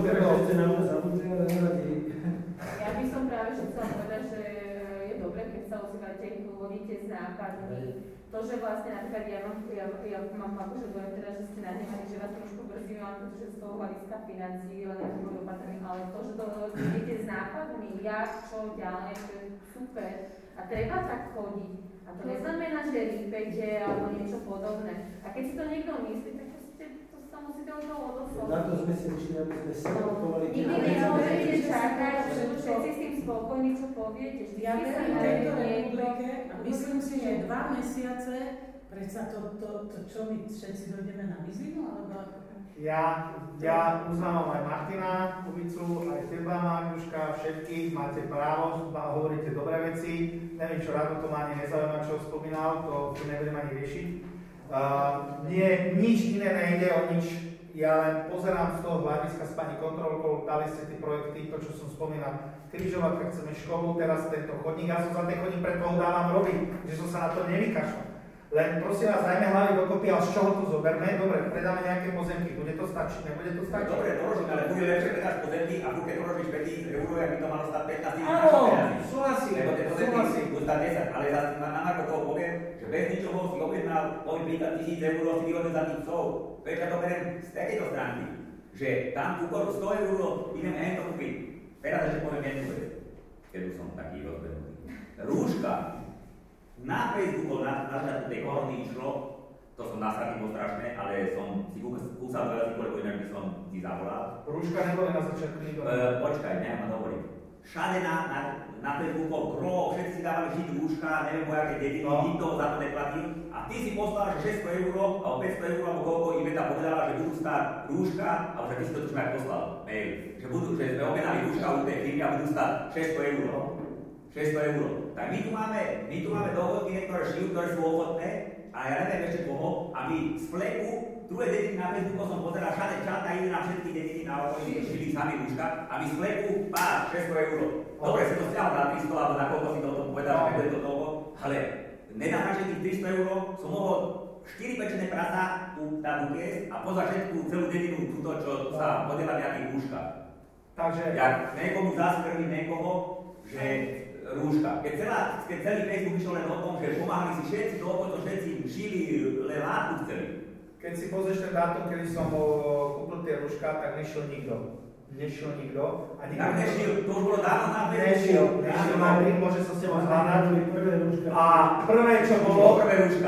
Ja by som práve chcela povedať, že je dobre, keď sa ozývate, hovoríte s nápadmi. To, že vlastne napríklad ja mám akože dojem teda, že ste nahnevaní, že vás trošku brzdím, pretože z toho hľadiska financií, len neboli opatrní, ale to, že to idete s nápadmi, jak, čo ďalej, to je super. A treba tak chodiť. A to neznamená, že rýpete alebo niečo podobné. A keď si to niekto myslí, tak to sa musíte od toho odoslovať. Na to sme si vyšli, aby sme sa rokovali. Nikdy nehovoríte čakať, že všetci s tým spokojní, čo poviete. Ja verím tejto republike a myslím si, že 2 mesiace, predsa to čo my všetci dojdeme na mizinu, alebo ako? Ja uznávam aj Martina Kubicu, aj teba, Mariuška, všetkých, máte právo, hovoríte dobré veci. Neviem, čo Rado to ma ani nezaujíma, čo spomínal, to nebudem ani riešiť. Nič iné nejde o nič. Ja len pozerám z toho hľadiska s pani kontrolkou, dali ste tie projekty, to, čo som spomínal. Križovatka, chceme školu, teraz tento chodník, ja som za ten chodník pre toho dávam robiť, že som sa na to nevykašľal. Len prosím vás, dajme hlavy dokopy, ale z čoho to zoberme? Dobre, predáme nejaké pozemky, bude to stačiť, nebude to stačiť? Dobre, dorožím, ale bude lepšie predať pozemky a keď dorožíš 5 000 eur, jak by to malo stať 15 000 Áno, súhlasím. Lebo tie pozemky budú stať 10, ale na marko toho poviem, že bez ničoho si objednal, poviem príklad 1000 eur, si vyhodil za tých psov. Prečo ja to beriem z takejto stránky, že tam tú koru 100 eur ideme hento kúpiť. Teraz ešte poviem jednu vec, keď už som taký rozbehnutý. Rúška. Na Facebooku na tej korony išlo, to som nasratý bol strašné, ale som si kúsal veľa tých kolegov, inak by som si zavolal. Rúška neboli na začiatku nikto. Počkaj, nechám ma dohovoriť. Všade na Facebooku gro, všetci si dávali žiť rúška, neviem vojaké dediny, nikto za to neplatil. A ty si poslal, že 600 eur, alebo 500 eur, alebo koľko Iveta povedala, že budú stáť rúška, alebo že ty si to tuším aj poslal, mail, že sme objednali rúška u tej firmy a budú stáť 600 eur. 600 eur. Tak my tu máme dohodky, ktoré žijú, ktoré sú ochotné, a ja neviem ešte koho, a my z fleku, druhé dediny na Facebooku som pozeral, všade čatá ide na všetky dediny na okolí, žili sami rúška, a my z fleku, 600 eur. Dobre, si to stiahol na 300, alebo na koľko si to o tom povedal, že nebude to toľko, ale nedám na všetkých 300 eur, som mohol 4 pečené prasa na Dukes a pozrieť všetku celú dedinu túto, čo sa podiela v nejakých rúškach. Takže ja niekomu zaskrví niekoho, že rúška. Keď celý Facebook išiel len o tom, že pomáhali si všetci, to všetci žili, len látku chceli. Keď si pozrieš ten dátum, kedy som kúpil tie rúška, tak nešiel nikto. A nešiel, to už bolo dávno na Facebooku. Nešiel na tým, môže sa s tebou zhľadať. A prvé, čo bolo... Prvé rúška.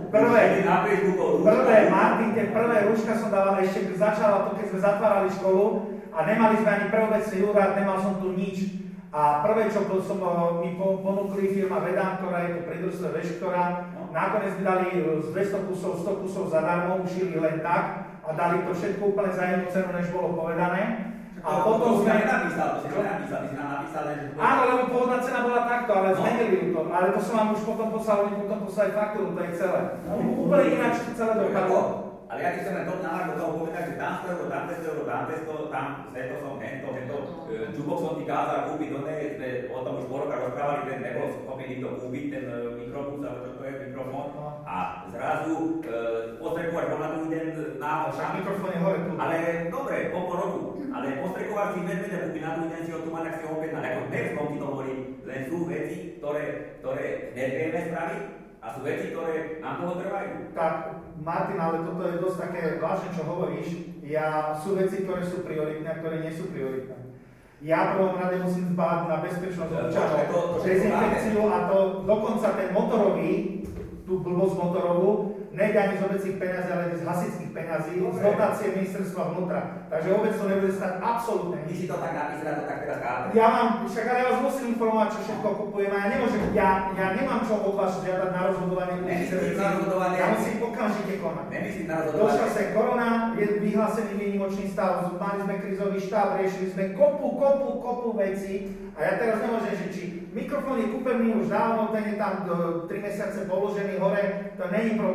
Prvé, Martin, tie prvé rúška som dával ešte, keď začala to, keď sme zatvárali školu a nemali sme ani prvobecný úrad, nemal som tu nič. A prvé, čo som mi ponúkli firma Vedam, ktorá je tu pri družstve Veštora, nakoniec mi dali z 200 kusov, 100 kusov zadarmo, ušili len tak a dali to všetko úplne za jednu cenu, než bolo povedané. A potom sme... ty si napísal, že... Áno, lebo pôvodná cena bola takto, ale zmenili to. Ale to som vám už potom poslal, oni potom poslali faktúru, to je celé. Úplne ináč celé dopadlo. Ale ja ti chcem len to do toho povedať, že tam 100 eur, tam 200 eur, tam 200, tam to som, hento, Čubok som ti kázal kúpiť, sme o tom už po roka rozprávali, ten nebol schopný nikto kúpiť, ten mikrofón, alebo čo to je, mikrofón. A zrazu postrekovať ho na druhý deň na... Mikrofón je hore tu. Ale dobre, po roku. Ale postrekovať si medveďa kúpiť na druhý deň si ho tu mať, ak si ho objednať. Ako nevzkom ti to hovorí, len sú veci, ktoré nevieme spraviť. A sú veci, ktoré nám toho trvajú. Tak, Martin, ale toto je dosť také vážne, čo hovoríš. Sú veci, ktoré sú prioritné a ktoré nie sú prioritné. Ja prvom rade musím dbať na bezpečnosť občanov, dezinfekciu a to dokonca ten motorový, tú blbosť motorovú, nejde ani z obecných peňazí, ale z hasičských peňazí, z dotácie ministerstva vnútra. Takže obec to nebude stať absolútne. Ty si to tak napísal, to tak teraz chápem. Ja vás musím informovať, čo všetko kupujem a ja nemôžem, ja nemám čo od vás žiadať na rozhodovanie. Ja musím okamžite konať. Došla sa korona, je vyhlásený výnimočný stav, mali sme krízový štáb, riešili sme kopu veci a ja teraz nemôžem, že či mikrofón je kúpený už dávno, ten je tam 3 mesiace položený hore, to není problém.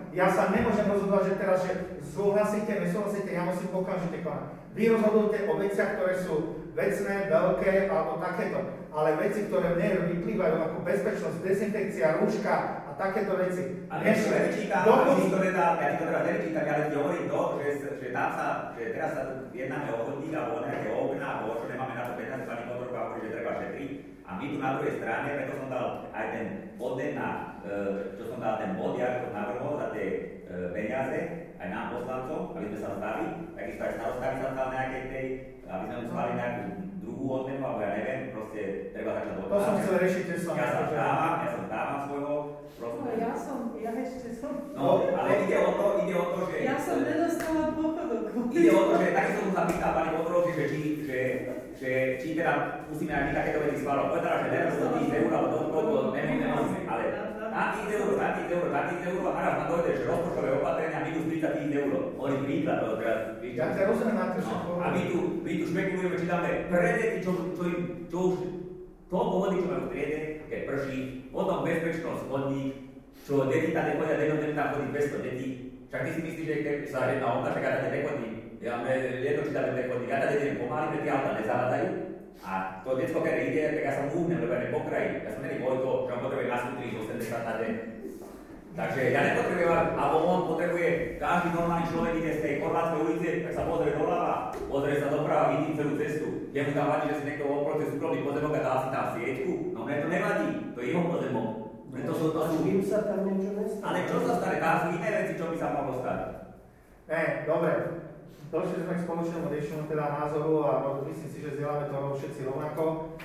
Ja sa nemôžem rozhodovať, že teraz, že súhlasíte, nesúhlasíte, ja musím okamžite konať. Vy rozhodujete o veciach, ktoré sú vecné, veľké alebo takéto. Ale veci, ktoré mne vyplývajú ako bezpečnosť, dezinfekcia, rúška a takéto veci. Ale ja ti to teraz nevyčítam, ja len ti hovorím to, že teraz sa jednáme o chodník alebo o nejaké okná, alebo čo nemáme na to peniaze, pani Kotorka hovorí, že treba šetriť. A my tu na druhej strane, preto som dal aj ten podnet čo som dal ten bod, ja som navrhol za tie peniaze, aj nám poslancom, aby sme sa stali, takisto aj starostami sa stal nejakej tej, aby sme museli nejakú druhú odmenu, alebo ja neviem, proste treba začať odmenu. To som chcel riešiť, že som... Ja sa vdávam svojho proste. Ja ešte som... No, ale ide o to, že... Ja som nedostala dôchodok. Ide o to, že takisto som sa pýtal pani Kotorovky, že či teda musíme aj my takéto veci schváľovať. Povedala, že neviem, to 1000 eur, alebo to nemusíme, ale takých eur, a naraz ma dojde, že rozpočtové opatrenia minus 30 000 eur. Hovorím príklad, to teraz... Ja ťa rozumiem na to všetko. A my tu špekulujeme, či dáme pre deti, čo už toľko vody, čo majú v triede, keď prší, potom bezpečnosť chodník, čo deti tam nechodia, denodem tam chodí 200 detí. Však ty si myslíš, že keď sa jedna omka, však ja tady nechodí. Ja jedno, či tam nechodí. Ja tady idem pomaly, pre tie auta nezavadajú. A to detsko, keď ide, tak ja som úhnem, lebo ja nepokrají. Ja som není Vojko, že on potrebuje na skutri 80 na deň. Takže ja nepotrebujem, alebo on potrebuje, každý normálny človek ide z tej Chorvátskej ulice, tak sa pozrie doľava, pozrie sa doprava, vidí celú cestu. Jemu tam vadí, že si niekto oproti súkromný pozemok a dá si tam sieťku. No mne to nevadí, to je jeho pozemok. To sú... sa tam niečo nestane. Ale čo sa stane? Tam sú iné veci, čo by sa mohlo stať. Dobre. Došli sme k spoločnému riešeniu teda názoru a myslím si, že zdieľame to všetci rovnako.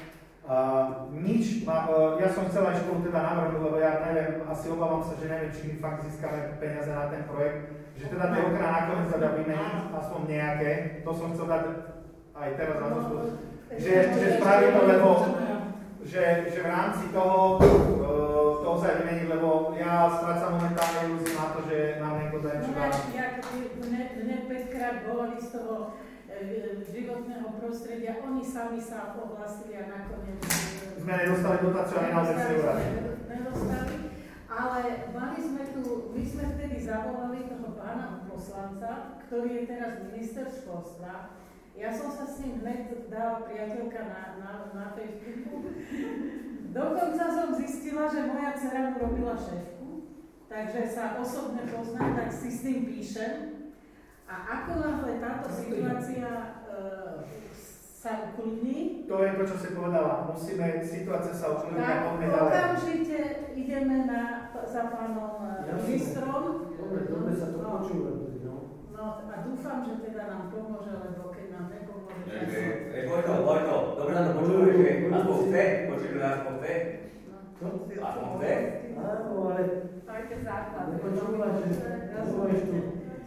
Ja som chcel aj školu teda navrhnúť, lebo ja neviem, asi obávam sa, že neviem, či my fakt získame peniaze na ten projekt, že teda tie okná nakoniec sa dá vymeniť, aspoň nejaké, to som chcel dať aj teraz na zospoň, že spraví to, lebo že v rámci toho sa vymeniť, lebo ja strácam momentálne ilúziu na to, že nám niekto dá niečo dá. Mne 5-krát volali z toho životného prostredia, oni sami sa ohlásili a nakoniec... Sme nedostali dotáciu ani na obecné úrady. Nedostali, ale my sme vtedy zavolali toho pána poslanca, ktorý je teraz minister školstva. Ja som sa s ním hneď dala priateľka na Facebooku. Dokonca som zistila, že moja dcera mu robila šéfku, takže sa osobne poznám, tak si s tým píšem. A ako náhle táto situácia sa uklidní... To je to, čo si povedala. Situácia sa uklidní a poďme ďalej. Okamžite ideme za pánom ministrom. Dobre sa to počúva. No a dúfam, že teda nám pomôže, lebo keď nám nepomôže... Vojto, dobre sa to počúva, že aspoň chce, počujeme nás aspoň chce. Aspoň chce. Áno, ale... To je ten základ. Nepočúva, že dúfajš tu.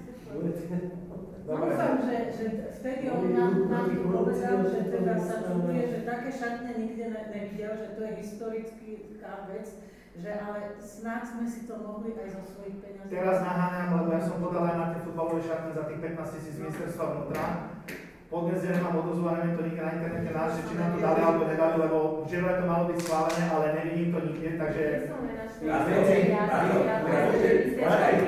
Dúfam, že vtedy on nám povedal, že teda sa čuduje, že také šatne nikde nevidel, že to je historická vec, že ale snáď sme si to mohli aj zo svojich peňazí. Teraz naháňam, lebo ja som podal aj na tie futbalové šatne za tých 15 000 ministerstva vnútra. Podnes nemám odozvané, neviem to nikde na internete náš, že či nám to dali alebo nedali, lebo že to malo byť schválené, ale nevidím to nikde, takže...